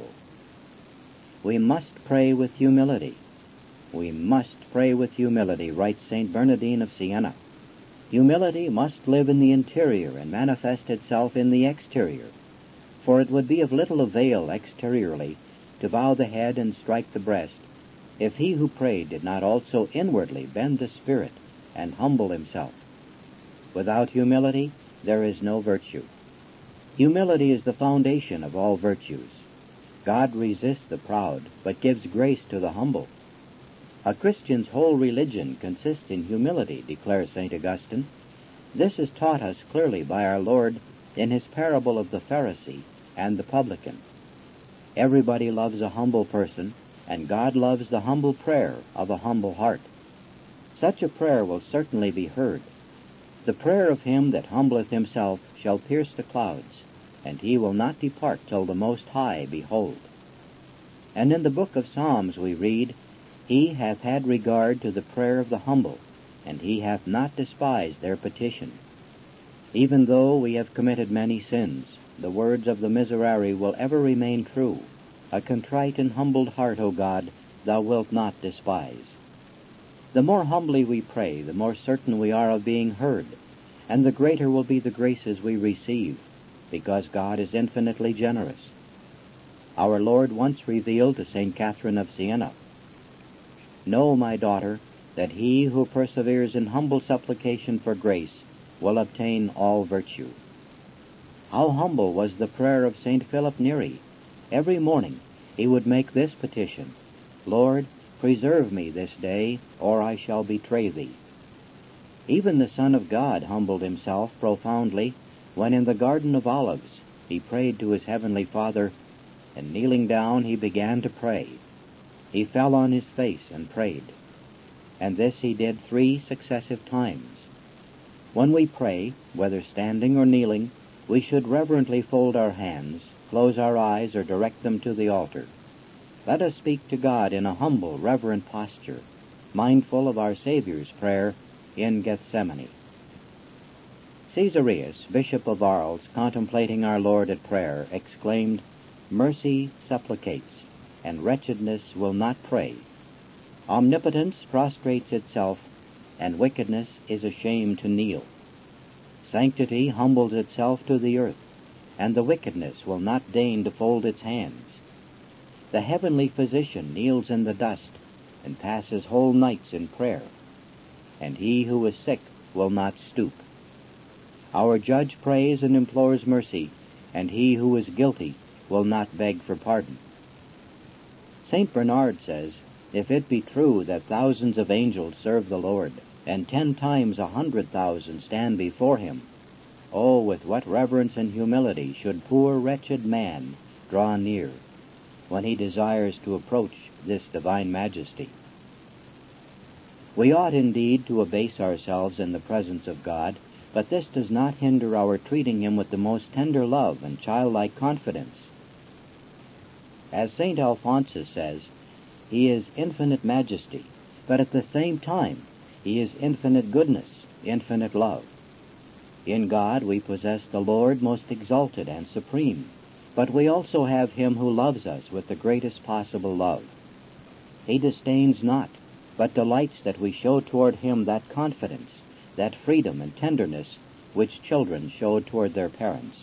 We must pray with humility. We must pray with humility, writes St. Bernardine of Siena. Humility must live in the interior and manifest itself in the exterior, for it would be of little avail exteriorly to bow the head and strike the breast if he who prayed did not also inwardly bend the spirit and humble himself. Without humility, there is no virtue. Humility is the foundation of all virtues. God resists the proud, but gives grace to the humble. A Christian's whole religion consists in humility, declares St. Augustine. This is taught us clearly by our Lord in his parable of the Pharisee and the publican. Everybody loves a humble person, and God loves the humble prayer of a humble heart. Such a prayer will certainly be heard. The prayer of him that humbleth himself shall pierce the clouds, and he will not depart till the Most High behold. And in the book of Psalms we read, He hath had regard to the prayer of the humble, and he hath not despised their petition. Even though we have committed many sins, the words of the Miserere will ever remain true. A contrite and humbled heart, O God, thou wilt not despise. The more humbly we pray, the more certain we are of being heard, and the greater will be the graces we receive, because God is infinitely generous. Our Lord once revealed to St. Catherine of Siena, Know, my daughter, that he who perseveres in humble supplication for grace will obtain all virtue. How humble was the prayer of St. Philip Neri! Every morning he would make this petition, Lord, preserve me this day, or I shall betray thee. Even the Son of God humbled himself profoundly when in the Garden of Olives he prayed to his heavenly Father, and kneeling down he began to pray. He fell on his face and prayed, and this he did 3 successive times. When we pray, whether standing or kneeling, we should reverently fold our hands, close our eyes, or direct them to the altar. Let us speak to God in a humble, reverent posture, mindful of our Savior's prayer in Gethsemane. Caesarius, Bishop of Arles, contemplating our Lord at prayer, exclaimed, Mercy supplicates, and wretchedness will not pray. Omnipotence prostrates itself, and wickedness is ashamed to kneel. Sanctity humbles itself to the earth, and the wickedness will not deign to fold its hands. The heavenly physician kneels in the dust, and passes whole nights in prayer, and he who is sick will not stoop. Our judge prays and implores mercy, and he who is guilty will not beg for pardon. St. Bernard says, If it be true that thousands of angels serve the Lord, and 10 times 100,000 stand before him, oh, with what reverence and humility should poor wretched man draw near when he desires to approach this divine majesty. We ought indeed to abase ourselves in the presence of God, but this does not hinder our treating him with the most tender love and childlike confidence. As St. Alphonsus says, he is infinite majesty, but at the same time he is infinite goodness, infinite love. In God we possess the Lord most exalted and supreme, but we also have him who loves us with the greatest possible love. He disdains not, but delights that we show toward him that confidence, that freedom and tenderness which children show toward their parents.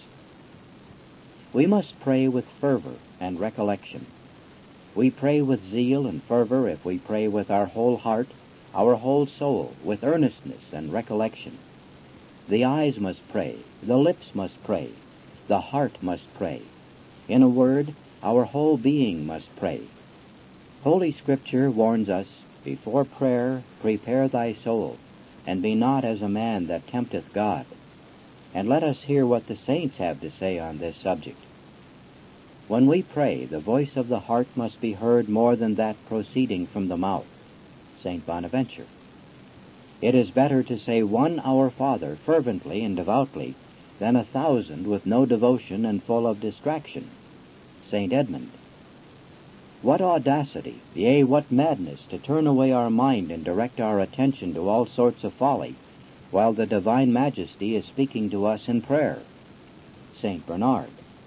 We must pray with fervor and recollection. We pray with zeal and fervor if we pray with our whole heart, our whole soul, with earnestness and recollection. The eyes must pray, the lips must pray, the heart must pray. In a word, our whole being must pray. Holy Scripture warns us, Before prayer prepare thy soul, and be not as a man that tempteth God. And let us hear what the saints have to say on this subject. When we pray, the voice of the heart must be heard more than that proceeding from the mouth. St. Bonaventure. It is better to say 1 Our Father fervently and devoutly than 1,000 with no devotion and full of distraction. St. Edmund. What audacity, yea, what madness, to turn away our mind and direct our attention to all sorts of folly, while the divine majesty is speaking to us in prayer. St. Bernard.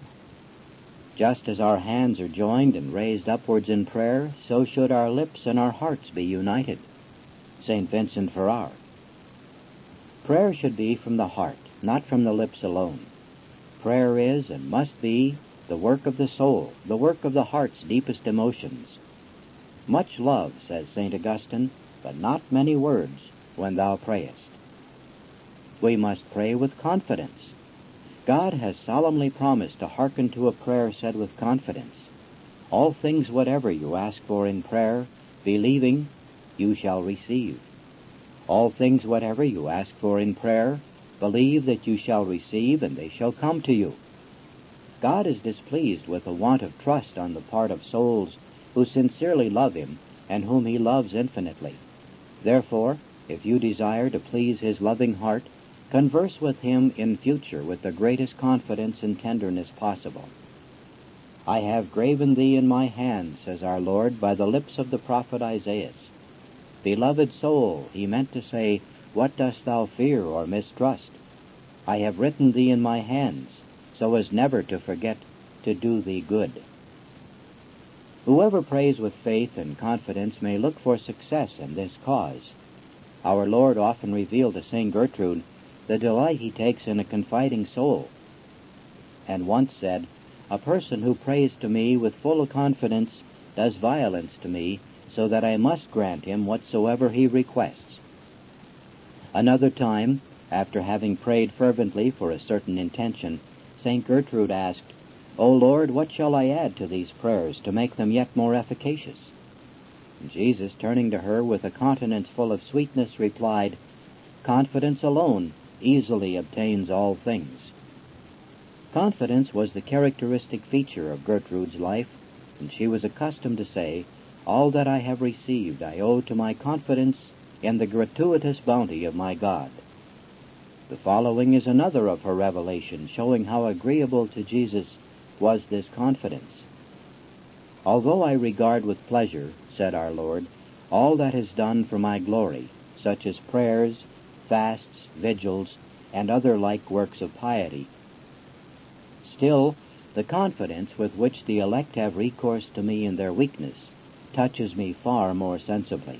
Just as our hands are joined and raised upwards in prayer, so should our lips and our hearts be united. St. Vincent Ferrar. Prayer should be from the heart, not from the lips alone. Prayer is and must be the work of the soul, the work of the heart's deepest emotions. Much love, says St. Augustine, but not many words when thou prayest. We must pray with confidence. God has solemnly promised to hearken to a prayer said with confidence. All things whatever you ask for in prayer, believing, you shall receive. All things whatever you ask for in prayer, believe that you shall receive, and they shall come to you. God is displeased with a want of trust on the part of souls who sincerely love Him and whom He loves infinitely. Therefore, if you desire to please His loving heart, converse with Him in future with the greatest confidence and tenderness possible. I have graven thee in my hand, says our Lord, by the lips of the prophet Isaiah. Beloved soul, he meant to say, what dost thou fear or mistrust? I have written thee in my hands, so as never to forget to do thee good. Whoever prays with faith and confidence may look for success in this cause. Our Lord often revealed to St. Gertrude the delight He takes in a confiding soul, and once said, a person who prays to me with full confidence does violence to me, so that I must grant him whatsoever he requests. Another time, after having prayed fervently for a certain intention, St. Gertrude asked, O Lord, what shall I add to these prayers to make them yet more efficacious? And Jesus, turning to her with a countenance full of sweetness, replied, Confidence alone easily obtains all things. Confidence was the characteristic feature of Gertrude's life, and she was accustomed to say, all that I have received I owe to my confidence in the gratuitous bounty of my God. The following is another of her revelations, showing how agreeable to Jesus was this confidence. Although I regard with pleasure, said our Lord, all that is done for my glory, such as prayers, fasts, vigils, and other like works of piety, still the confidence with which the elect have recourse to me in their weakness touches me far more sensibly.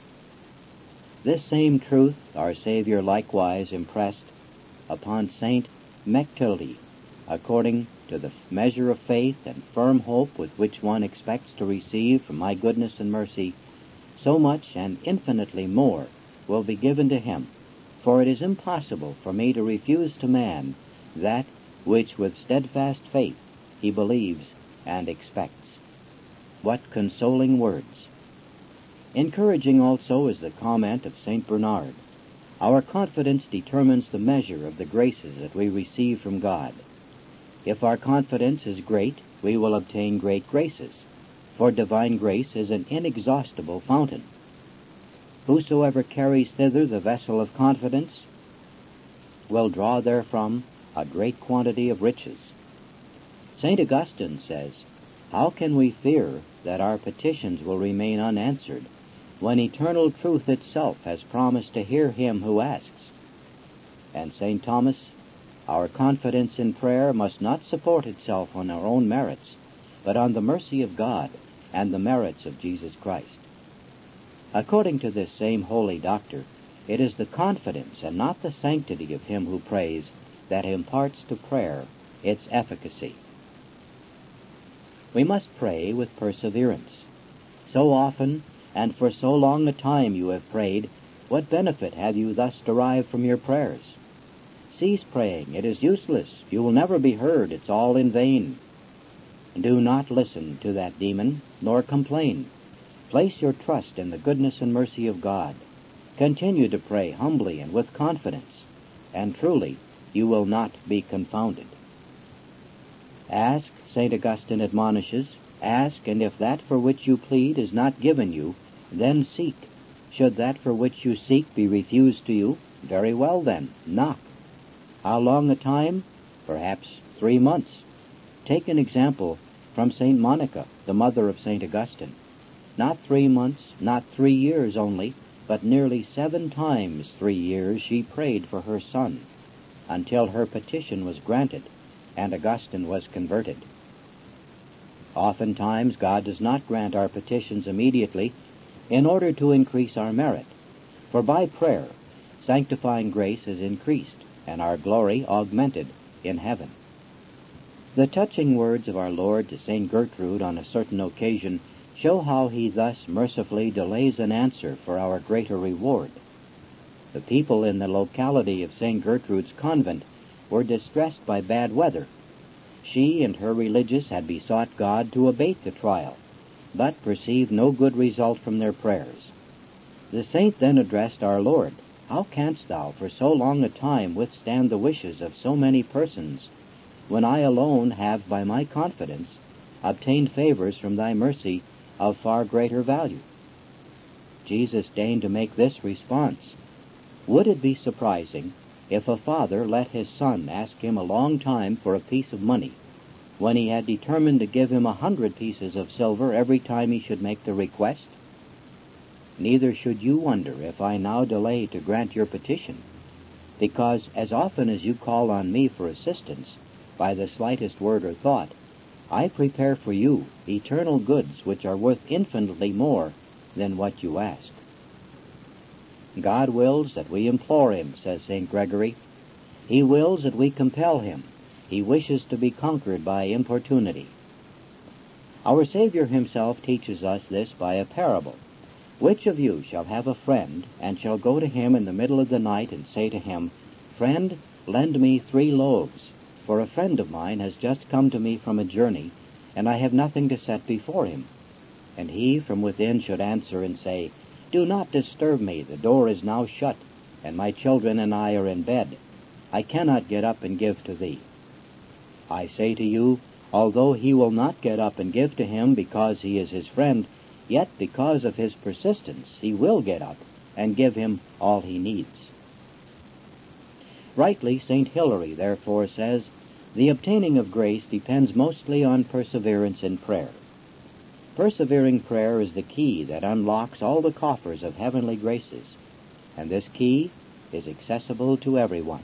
This same truth our Savior likewise impressed upon Saint Mechtilde, according to the measure of faith and firm hope with which one expects to receive from my goodness and mercy, so much and infinitely more will be given to him, for it is impossible for me to refuse to man that which with steadfast faith he believes and expects. What consoling words! Encouraging also is the comment of St. Bernard. Our confidence determines the measure of the graces that we receive from God. If our confidence is great, we will obtain great graces, for divine grace is an inexhaustible fountain. Whosoever carries thither the vessel of confidence will draw therefrom a great quantity of riches. St. Augustine says, how can we fear that our petitions will remain unanswered when eternal truth itself has promised to hear him who asks? And St. Thomas, our confidence in prayer must not support itself on our own merits, but on the mercy of God and the merits of Jesus Christ. According to this same holy doctor, it is the confidence and not the sanctity of him who prays that imparts to prayer its efficacy. We must pray with perseverance. So often and for so long a time you have prayed, what benefit have you thus derived from your prayers? Cease praying. It is useless. You will never be heard. It's all in vain. Do not listen to that demon, nor complain. Place your trust in the goodness and mercy of God. Continue to pray humbly and with confidence, and truly you will not be confounded. Ask, St. Augustine admonishes, ask, and if that for which you plead is not given you, then seek. Should that for which you seek be refused to you, very well then, knock. How long a time? Perhaps 3 months. Take an example from St. Monica, the mother of St. Augustine. Not 3 months, not 3 years only, but nearly 7 times 3 years she prayed for her son, until her petition was granted, and Augustine was converted. Oftentimes God does not grant our petitions immediately in order to increase our merit, for by prayer sanctifying grace is increased, and our glory augmented in heaven. The touching words of our Lord to St. Gertrude on a certain occasion show how he thus mercifully delays an answer for our greater reward. The people in the locality of St. Gertrude's convent were distressed by bad weather. She and her religious had besought God to abate the trial, but perceived no good result from their prayers. The saint then addressed our Lord, How canst thou for so long a time withstand the wishes of so many persons, when I alone have by my confidence obtained favors from thy mercy of far greater value? Jesus deigned to make this response: Would it be surprising if a father let his son ask him a long time for a piece of money, when he had determined to give him 100 pieces of silver every time he should make the request? Neither should you wonder if I now delay to grant your petition, because as often as you call on me for assistance, by the slightest word or thought, I prepare for you eternal goods which are worth infinitely more than what you ask. God wills that we implore him, says St. Gregory. He wills that we compel him. He wishes to be conquered by importunity. Our Savior himself teaches us this by a parable. Which of you shall have a friend, and shall go to him in the middle of the night, and say to him, Friend, lend me 3 loaves, for a friend of mine has just come to me from a journey, and I have nothing to set before him? And he from within should answer and say, Do not disturb me, the door is now shut, and my children and I are in bed. I cannot get up and give to thee. I say to you, although he will not get up and give to him because he is his friend, yet because of his persistence he will get up and give him all he needs. Rightly, St. Hilary therefore says, The obtaining of grace depends mostly on perseverance in prayer. Persevering prayer is the key that unlocks all the coffers of heavenly graces, and this key is accessible to everyone.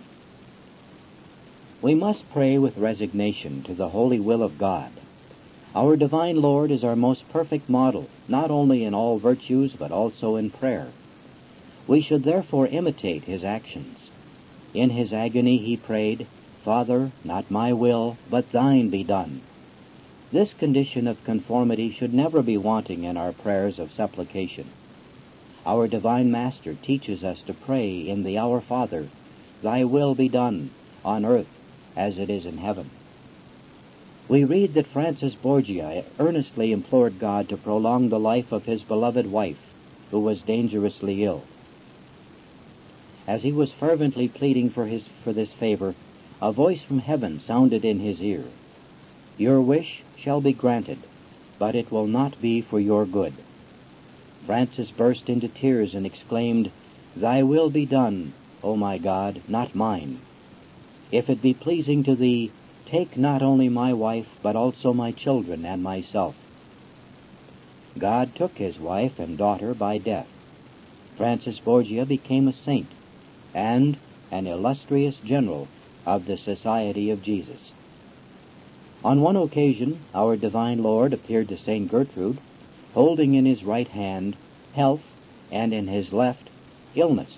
We must pray with resignation to the holy will of God. Our divine Lord is our most perfect model, not only in all virtues but also in prayer. We should therefore imitate his actions. In his agony he prayed, Father, not my will, but thine be done. This condition of conformity should never be wanting in our prayers of supplication. Our divine Master teaches us to pray in the Our Father, Thy will be done, on earth as it is in heaven. We read that Francis Borgia earnestly implored God to prolong the life of his beloved wife, who was dangerously ill. As he was fervently pleading for this favor, a voice from heaven sounded in his ear, Your wish shall be granted, but it will not be for your good. Francis burst into tears and exclaimed, Thy will be done, O my God, not mine. If it be pleasing to thee, take not only my wife, but also my children and myself. God took his wife and daughter by death. Francis Borgia became a saint and an illustrious general of the Society of Jesus. On one occasion, our divine Lord appeared to St. Gertrude, holding in his right hand health and in his left illness.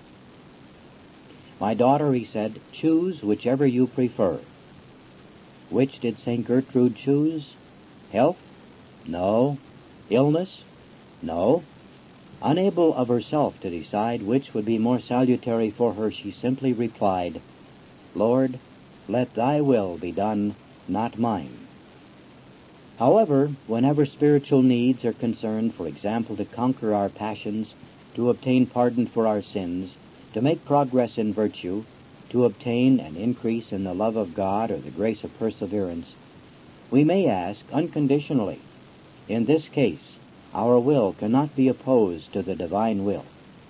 My daughter, he said, choose whichever you prefer. Which did St. Gertrude choose? Health? No. Illness? No. Unable of herself to decide which would be more salutary for her, she simply replied, Lord, let thy will be done, not mine. However, whenever spiritual needs are concerned, for example, to conquer our passions, to obtain pardon for our sins, to make progress in virtue, to obtain an increase in the love of God or the grace of perseverance, we may ask unconditionally. In this case, our will cannot be opposed to the divine will.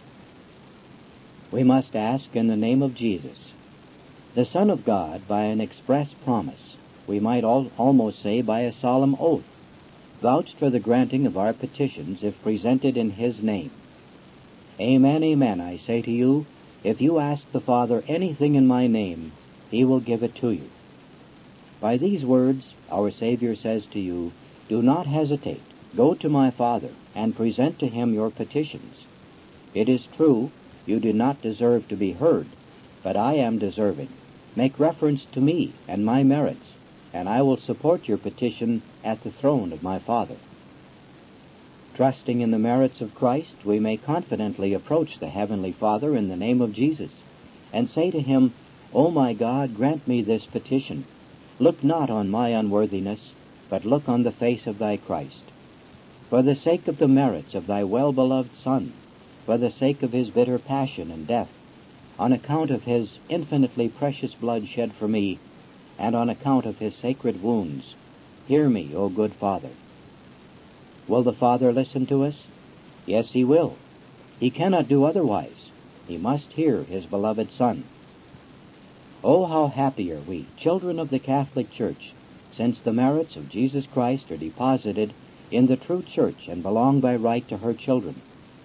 We must ask in the name of Jesus. The Son of God, by an express promise, we might almost say by a solemn oath, vouched for the granting of our petitions if presented in his name. Amen, amen, I say to you, if you ask the Father anything in my name, he will give it to you. By these words, our Savior says to you, do not hesitate. Go to my Father and present to him your petitions. It is true, you do not deserve to be heard, but I am deserving. Make reference to me and my merits, and I will support your petition at the throne of my Father. Trusting in the merits of Christ, we may confidently approach the Heavenly Father in the name of Jesus, and say to him, O my God, grant me this petition. Look not on my unworthiness, but look on the face of thy Christ. For the sake of the merits of thy well-beloved Son, for the sake of his bitter passion and death, on account of his infinitely precious blood shed for me, and on account of his sacred wounds. Hear me, O good Father. Will the Father listen to us? Yes, he will. He cannot do otherwise. He must hear his beloved Son. Oh, how happy are we, children of the Catholic Church, since the merits of Jesus Christ are deposited in the true Church and belong by right to her children.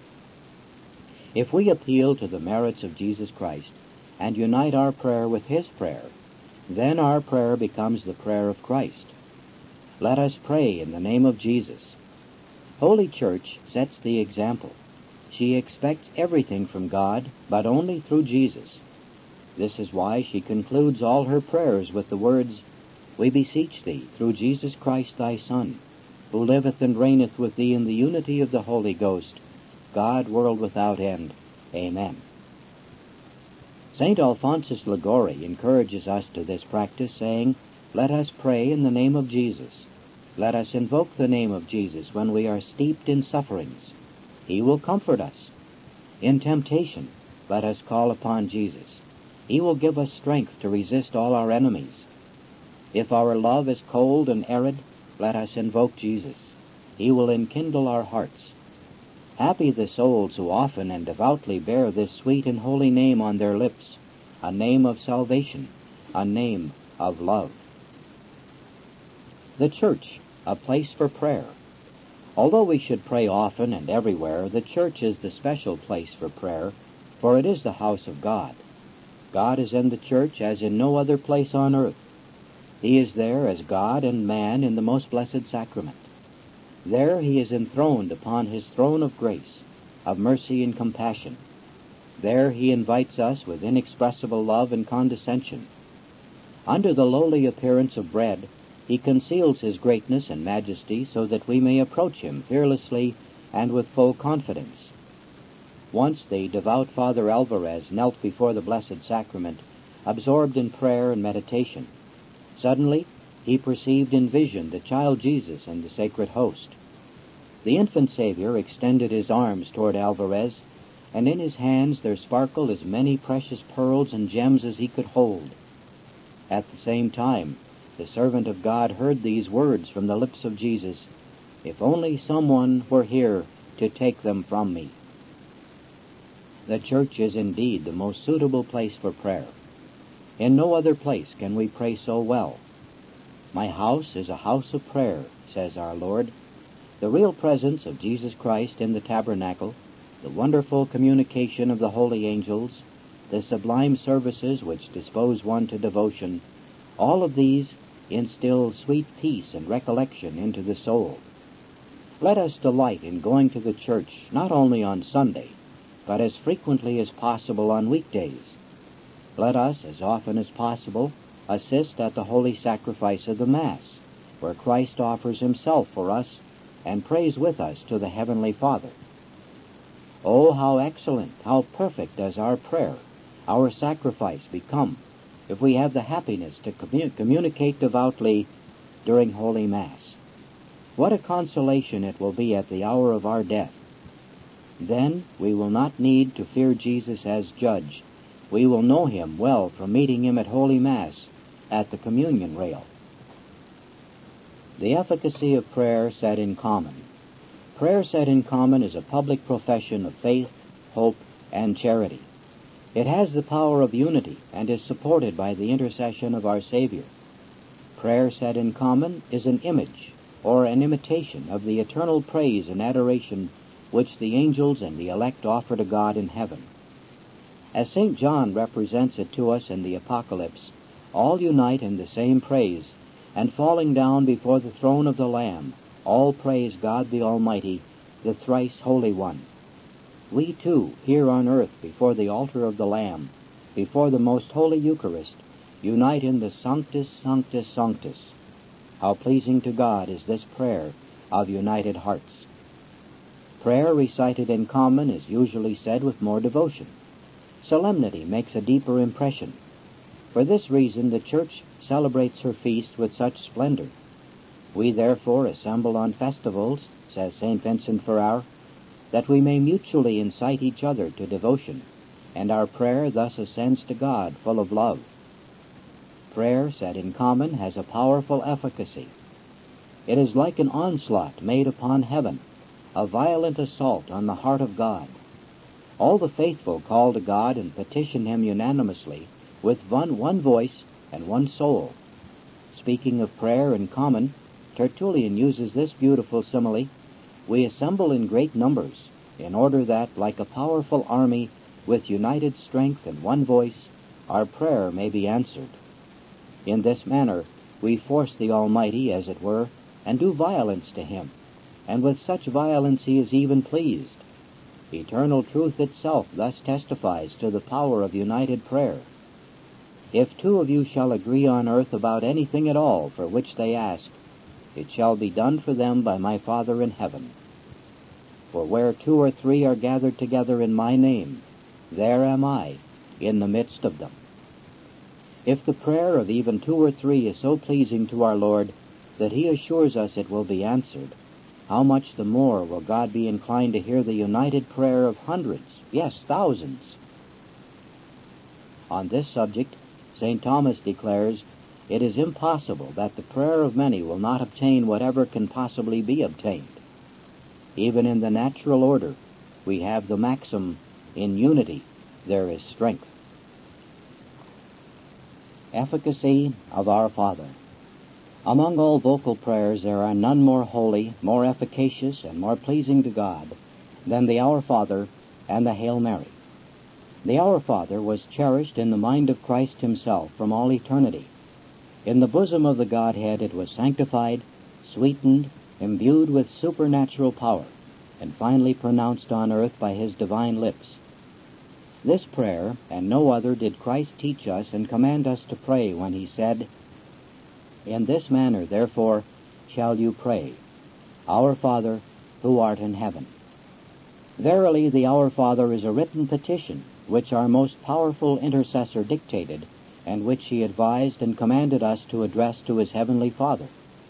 If we appeal to the merits of Jesus Christ and unite our prayer with his prayer, then our prayer becomes the prayer of Christ. Let us pray in the name of Jesus. Holy Church sets the example. She expects everything from God, but only through Jesus. This is why she concludes all her prayers with the words, "We beseech thee, through Jesus Christ thy Son, who liveth and reigneth with thee in the unity of the Holy Ghost, God, world without end. Amen." St. Alphonsus Liguori encourages us to this practice, saying, "Let us pray in the name of Jesus. Let us invoke the name of Jesus when we are steeped in sufferings. He will comfort us. In temptation, let us call upon Jesus. He will give us strength to resist all our enemies. If our love is cold and arid, let us invoke Jesus. He will enkindle our hearts. Happy the souls who often and devoutly bear this sweet and holy name on their lips, a name of salvation, a name of love." The Church, a place for prayer. Although we should pray often and everywhere, the Church is the special place for prayer, for it is the house of God. God is in the Church as in no other place on earth. He is there as God and man in the most blessed sacrament. There he is enthroned upon his throne of grace, of mercy and compassion. There he invites us with inexpressible love and condescension. Under the lowly appearance of bread, he conceals his greatness and majesty so that we may approach him fearlessly and with full confidence. Once the devout Father Alvarez knelt before the Blessed Sacrament, absorbed in prayer and meditation. Suddenly, he perceived in vision the child Jesus and the sacred host. The infant Savior extended his arms toward Alvarez, and in his hands there sparkled as many precious pearls and gems as he could hold. At the same time, the servant of God heard these words from the lips of Jesus, "If only someone were here to take them from me." The Church is indeed the most suitable place for prayer. In no other place can we pray so well. "My house is a house of prayer," says our Lord. The real presence of Jesus Christ in the tabernacle, the wonderful communication of the holy angels, the sublime services which dispose one to devotion, all of these instill sweet peace and recollection into the soul. Let us delight in going to the church not only on Sunday, but as frequently as possible on weekdays. Let us, as often as possible, assist at the holy sacrifice of the Mass, where Christ offers himself for us and prays with us to the Heavenly Father. Oh, how excellent, how perfect does our prayer, our sacrifice become if we have the happiness to communicate devoutly during Holy Mass. What a consolation it will be at the hour of our death. Then we will not need to fear Jesus as judge. We will know him well from meeting him at Holy Mass at the communion rail. The efficacy of prayer said in common. Prayer said in common is a public profession of faith, hope, and charity. It has the power of unity and is supported by the intercession of our Savior. Prayer said in common is an image or an imitation of the eternal praise and adoration which the angels and the elect offer to God in heaven. As St. John represents it to us in the Apocalypse, all unite in the same praise, and falling down before the throne of the Lamb, all praise God the Almighty, the thrice Holy One. We too, here on earth, before the altar of the Lamb, before the most holy Eucharist, unite in the Sanctus, Sanctus, Sanctus. How pleasing to God is this prayer of united hearts. Prayer recited in common is usually said with more devotion. Solemnity makes a deeper impression. For this reason the Church celebrates her feast with such splendor. We therefore assemble on festivals, says St. Vincent Ferrer, that we may mutually incite each other to devotion, and our prayer thus ascends to God full of love. Prayer said in common has a powerful efficacy. It is like an onslaught made upon heaven, a violent assault on the heart of God. All the faithful call to God and petition Him unanimously with one voice and one soul. Speaking of prayer in common, Tertullian uses this beautiful simile: we assemble in great numbers, in order that, like a powerful army, with united strength and one voice, our prayer may be answered. In this manner we force the Almighty, as it were, and do violence to Him, and with such violence He is even pleased. Eternal truth itself thus testifies to the power of united prayer. If 2 of you shall agree on earth about anything at all for which they ask, it shall be done for them by my Father in heaven. For where 2 or 3 are gathered together in my name, there am I in the midst of them. If the prayer of even 2 or 3 is so pleasing to our Lord that He assures us it will be answered, how much the more will God be inclined to hear the united prayer of hundreds, yes, thousands? On this subject, St. Thomas declares, it is impossible that the prayer of many will not obtain whatever can possibly be obtained. Even in the natural order, we have the maxim, in unity there is strength. Efficacy of Our Father. Among all vocal prayers there are none more holy, more efficacious, and more pleasing to God than the Our Father and the Hail Mary. The Our Father was cherished in the mind of Christ Himself from all eternity. In the bosom of the Godhead it was sanctified, sweetened, imbued with supernatural power, and finally pronounced on earth by His divine lips. This prayer, and no other, did Christ teach us and command us to pray when He said, in this manner, therefore, shall you pray, Our Father, who art in heaven. Verily, the Our Father is a written petition, which our most powerful intercessor dictated, and which he advised and commanded us to address to His heavenly Father.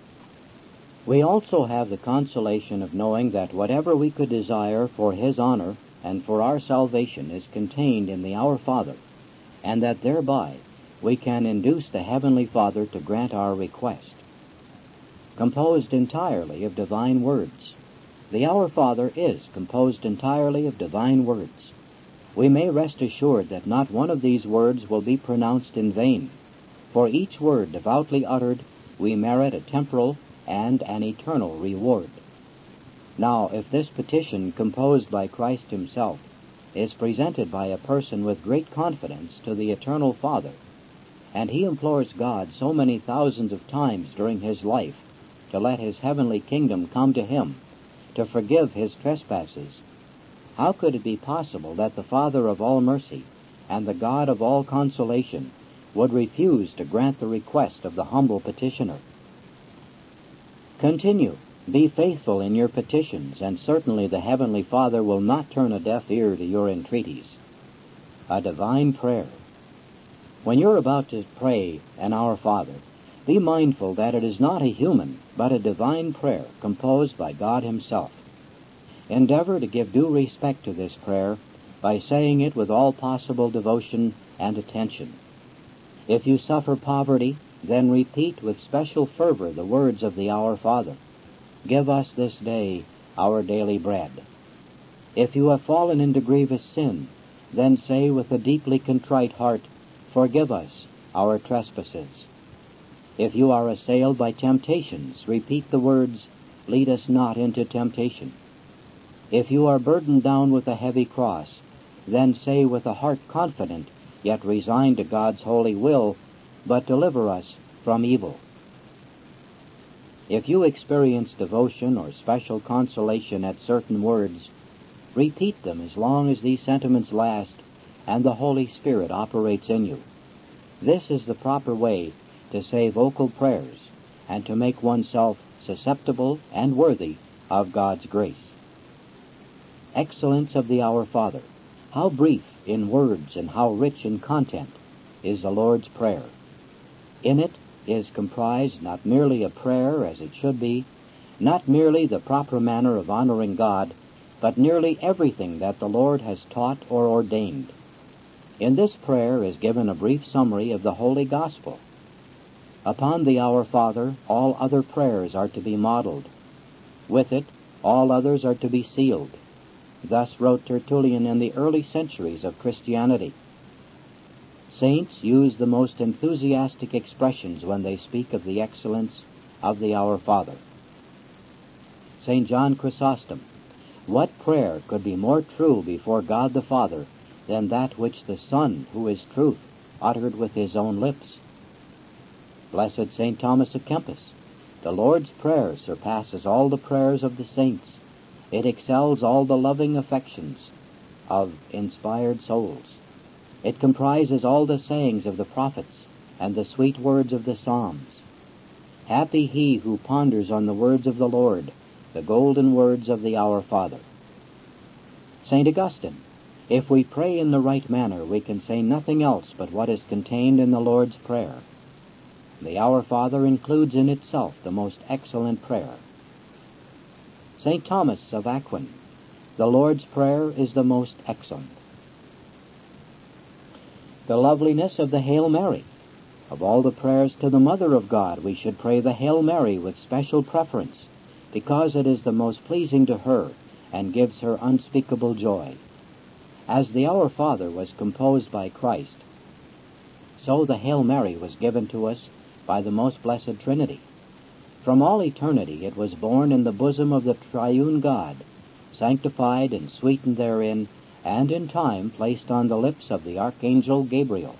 We also have the consolation of knowing that whatever we could desire for His honor and for our salvation is contained in the Our Father, and that thereby we can induce the Heavenly Father to grant our request. Composed entirely of divine words. The Our Father is composed entirely of divine words. We may rest assured that not one of these words will be pronounced in vain. For each word devoutly uttered, we merit a temporal and an eternal reward. Now, if this petition, composed by Christ Himself, is presented by a person with great confidence to the Eternal Father, and he implores God so many thousands of times during his life to let His heavenly kingdom come to him, to forgive his trespasses, how could it be possible that the Father of all mercy and the God of all consolation would refuse to grant the request of the humble petitioner? Continue, be faithful in your petitions, and certainly the Heavenly Father will not turn a deaf ear to your entreaties. A divine prayer. When you're about to pray an Our Father, be mindful that it is not a human, but a divine prayer composed by God Himself. Endeavor to give due respect to this prayer by saying it with all possible devotion and attention. If you suffer poverty, then repeat with special fervor the words of the Our Father. Give us this day our daily bread. If you have fallen into grievous sin, then say with a deeply contrite heart, Forgive us our trespasses. If you are assailed by temptations, repeat the words, Lead us not into temptation. If you are burdened down with a heavy cross, then say with a heart confident, yet resigned to God's holy will, But deliver us from evil. If you experience devotion or special consolation at certain words, repeat them as long as these sentiments last and the Holy Spirit operates in you. This is the proper way to say vocal prayers and to make oneself susceptible and worthy of God's grace. Excellence of the Our Father. How brief in words and how rich in content is the Lord's Prayer. In it is comprised not merely a prayer as it should be, not merely the proper manner of honoring God, but nearly everything that the Lord has taught or ordained. In this prayer is given a brief summary of the Holy Gospel, Upon the Our Father all other prayers are to be modeled. With it all others are to be sealed. Thus wrote Tertullian in the early centuries of Christianity. Saints use the most enthusiastic expressions when they speak of the excellence of the Our Father. St. John Chrysostom, what prayer could be more true before God the Father than that which the Son, who is truth, uttered with his own lips? Blessed St. Thomas à Kempis, the Lord's Prayer surpasses all the prayers of the saints. It excels all the loving affections of inspired souls. It comprises all the sayings of the prophets and the sweet words of the Psalms. Happy he who ponders on the words of the Lord, the golden words of the Our Father. St. Augustine, if we pray in the right manner, we can say nothing else but what is contained in the Lord's Prayer. The Our Father includes in itself the most excellent prayer. St. Thomas of Aquin, the Lord's Prayer is the most excellent. The loveliness of the Hail Mary. Of all the prayers to the Mother of God, we should pray the Hail Mary with special preference, because it is the most pleasing to her and gives her unspeakable joy. As the Our Father was composed by Christ, so the Hail Mary was given to us by the most blessed Trinity. From all eternity it was born in the bosom of the triune God, sanctified and sweetened therein, and in time placed on the lips of the Archangel Gabriel.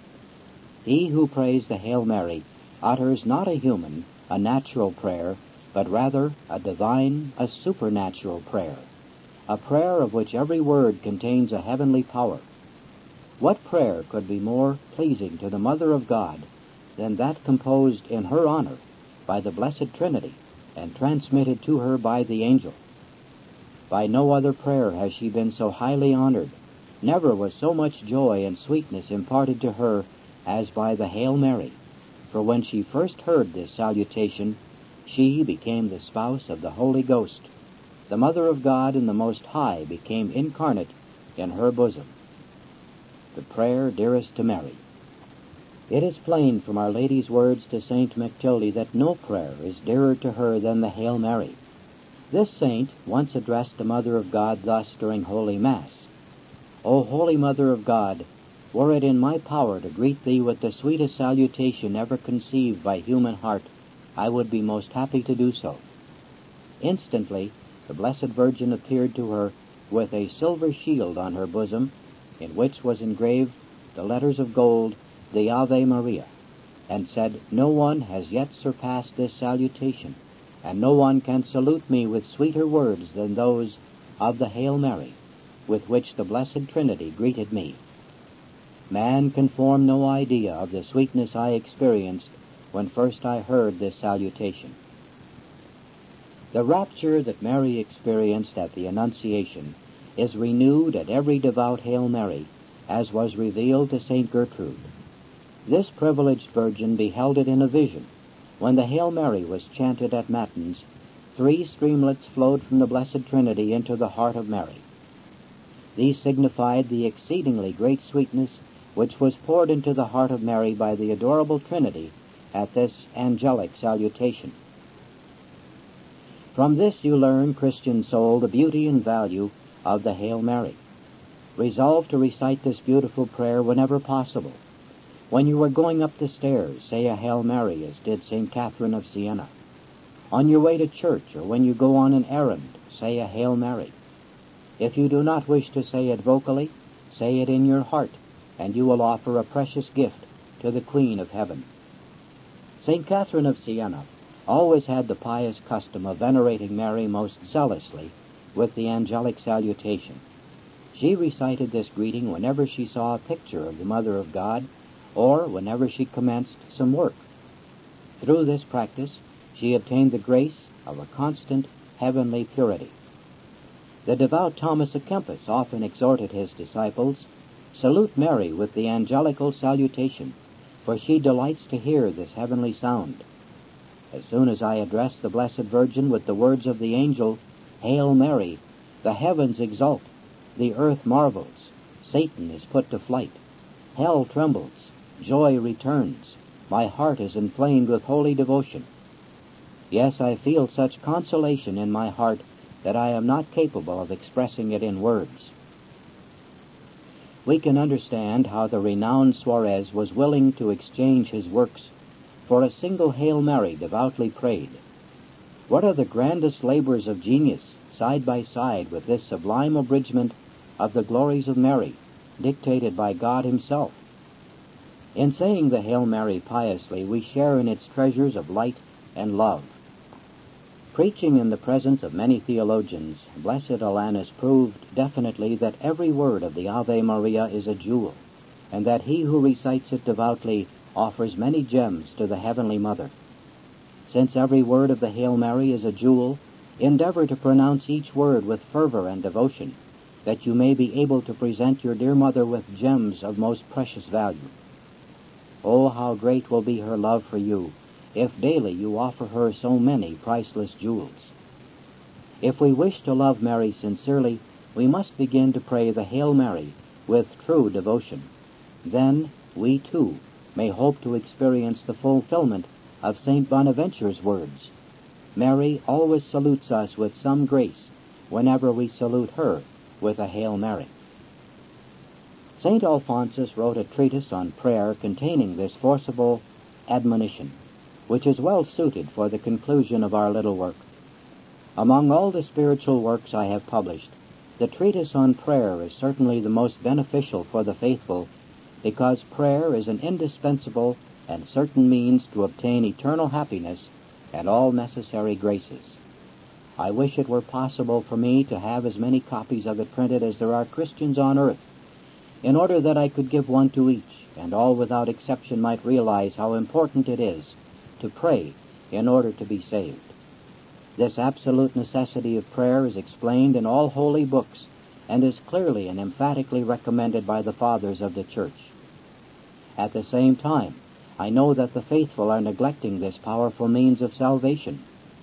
He who prays the Hail Mary utters not a human, a natural prayer, but rather a divine, a supernatural prayer, a prayer of which every word contains a heavenly power. What prayer could be more pleasing to the Mother of God than that composed in her honor by the Blessed Trinity and transmitted to her by the angel? By no other prayer has she been so highly honored. Never was so much joy and sweetness imparted to her as by the Hail Mary. For when she first heard this salutation, she became the spouse of the Holy Ghost. The Mother of God and the Most High became incarnate in her bosom. The prayer dearest to Mary. It is plain from Our Lady's words to Saint Mactilde that no prayer is dearer to her than the Hail Mary. This saint once addressed the Mother of God thus during Holy Mass: O Holy Mother of God, were it in my power to greet thee with the sweetest salutation ever conceived by human heart, I would be most happy to do so. Instantly the Blessed Virgin appeared to her with a silver shield on her bosom, in which was engraved the letters of gold, the Ave Maria, and said, No one has yet surpassed this salutation, and no one can salute me with sweeter words than those of the Hail Mary, with which the Blessed Trinity greeted me. Man can form no idea of the sweetness I experienced when first I heard this salutation. The rapture that Mary experienced at the Annunciation is renewed at every devout Hail Mary, as was revealed to St. Gertrude. This privileged virgin beheld it in a vision. When the Hail Mary was chanted at Matins, 3 streamlets flowed from the Blessed Trinity into the heart of Mary. These signified the exceedingly great sweetness which was poured into the heart of Mary by the adorable Trinity at this angelic salutation. From this you learn, Christian soul, the beauty and value of the Hail Mary. Resolve to recite this beautiful prayer whenever possible. When you are going up the stairs, say a Hail Mary, as did St. Catherine of Siena. On your way to church, or when you go on an errand, say a Hail Mary. If you do not wish to say it vocally, say it in your heart, and you will offer a precious gift to the Queen of Heaven. St. Catherine of Siena always had the pious custom of venerating Mary most zealously with the angelic salutation. She recited this greeting whenever she saw a picture of the Mother of God, or whenever she commenced some work. Through this practice, she obtained the grace of a constant heavenly purity. The devout Thomas à Kempis often exhorted his disciples, Salute Mary with the angelical salutation, for she delights to hear this heavenly sound. As soon as I address the Blessed Virgin with the words of the angel, Hail Mary, the heavens exult, the earth marvels, Satan is put to flight, hell trembles, joy returns, My heart is inflamed with holy devotion. Yes, I feel such consolation in my heart that I am not capable of expressing it in words. We can understand how the renowned Suarez was willing to exchange his works for a single Hail Mary devoutly prayed. What are the grandest labors of genius side by side with this sublime abridgment of the glories of Mary, dictated by God Himself? In saying the Hail Mary piously, we share in its treasures of light and love. Preaching in the presence of many theologians, Blessed Alanus proved definitely that every word of the Ave Maria is a jewel, and that he who recites it devoutly offers many gems to the Heavenly Mother. Since every word of the Hail Mary is a jewel, endeavor to pronounce each word with fervor and devotion, that you may be able to present your dear mother with gems of most precious value. Oh, how great will be her love for you, if daily you offer her so many priceless jewels. If we wish to love Mary sincerely, we must begin to pray the Hail Mary with true devotion. Then we, too, may hope to experience the fulfillment of St. Bonaventure's words. Mary always salutes us with some grace whenever we salute her with a Hail Mary. St. Alphonsus wrote a treatise on prayer containing this forcible admonition, which is well suited for the conclusion of our little work. Among all the spiritual works I have published, the treatise on prayer is certainly the most beneficial for the faithful, because prayer is an indispensable and certain means to obtain eternal happiness and all necessary graces. I wish it were possible for me to have as many copies of it printed as there are Christians on earth, in order that I could give one to each, and all without exception might realize how important it is to pray in order to be saved. This absolute necessity of prayer is explained in all holy books, and is clearly and emphatically recommended by the Fathers of the Church. At the same time, I know that the faithful are neglecting this powerful means of salvation.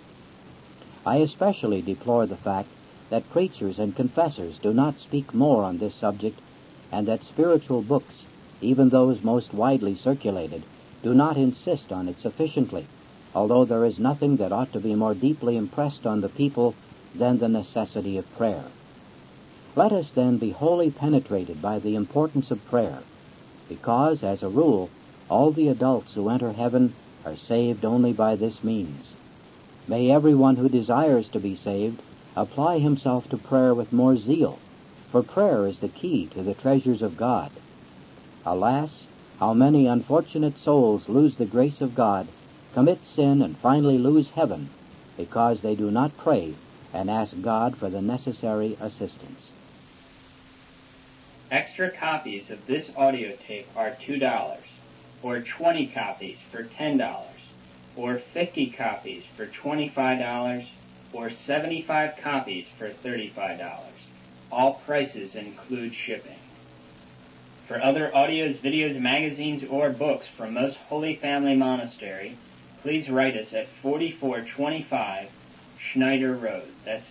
I especially deplore the fact that preachers and confessors do not speak more on this subject, and that spiritual books, even those most widely circulated, do not insist on it sufficiently, although there is nothing that ought to be more deeply impressed on the people than the necessity of prayer. Let us then be wholly penetrated by the importance of prayer, because, as a rule, all the adults who enter heaven are saved only by this means. May everyone who desires to be saved apply himself to prayer with more zeal, for prayer is the key to the treasures of God. Alas, how many unfortunate souls lose the grace of God, commit sin, and finally lose heaven, because they do not pray and ask God for the necessary assistance. Extra copies of this audio tape are $2, or 20 copies for $10, or 50 copies for $25, or 75 copies for $35. All prices include shipping. For other audios, videos, magazines, or books from Most Holy Family Monastery, please write us at 4425 Schneider Road. That's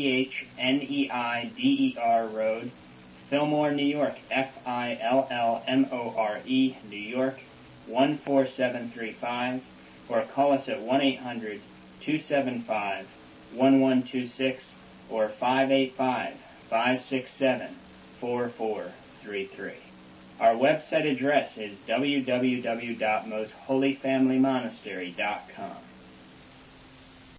SCHNEIDER Road, Fillmore, New York, FILLMORE, New York, 14735, or call us at 1-800-275-1126 or 585-567-4433. Our website address is www.mostholyfamilymonastery.com.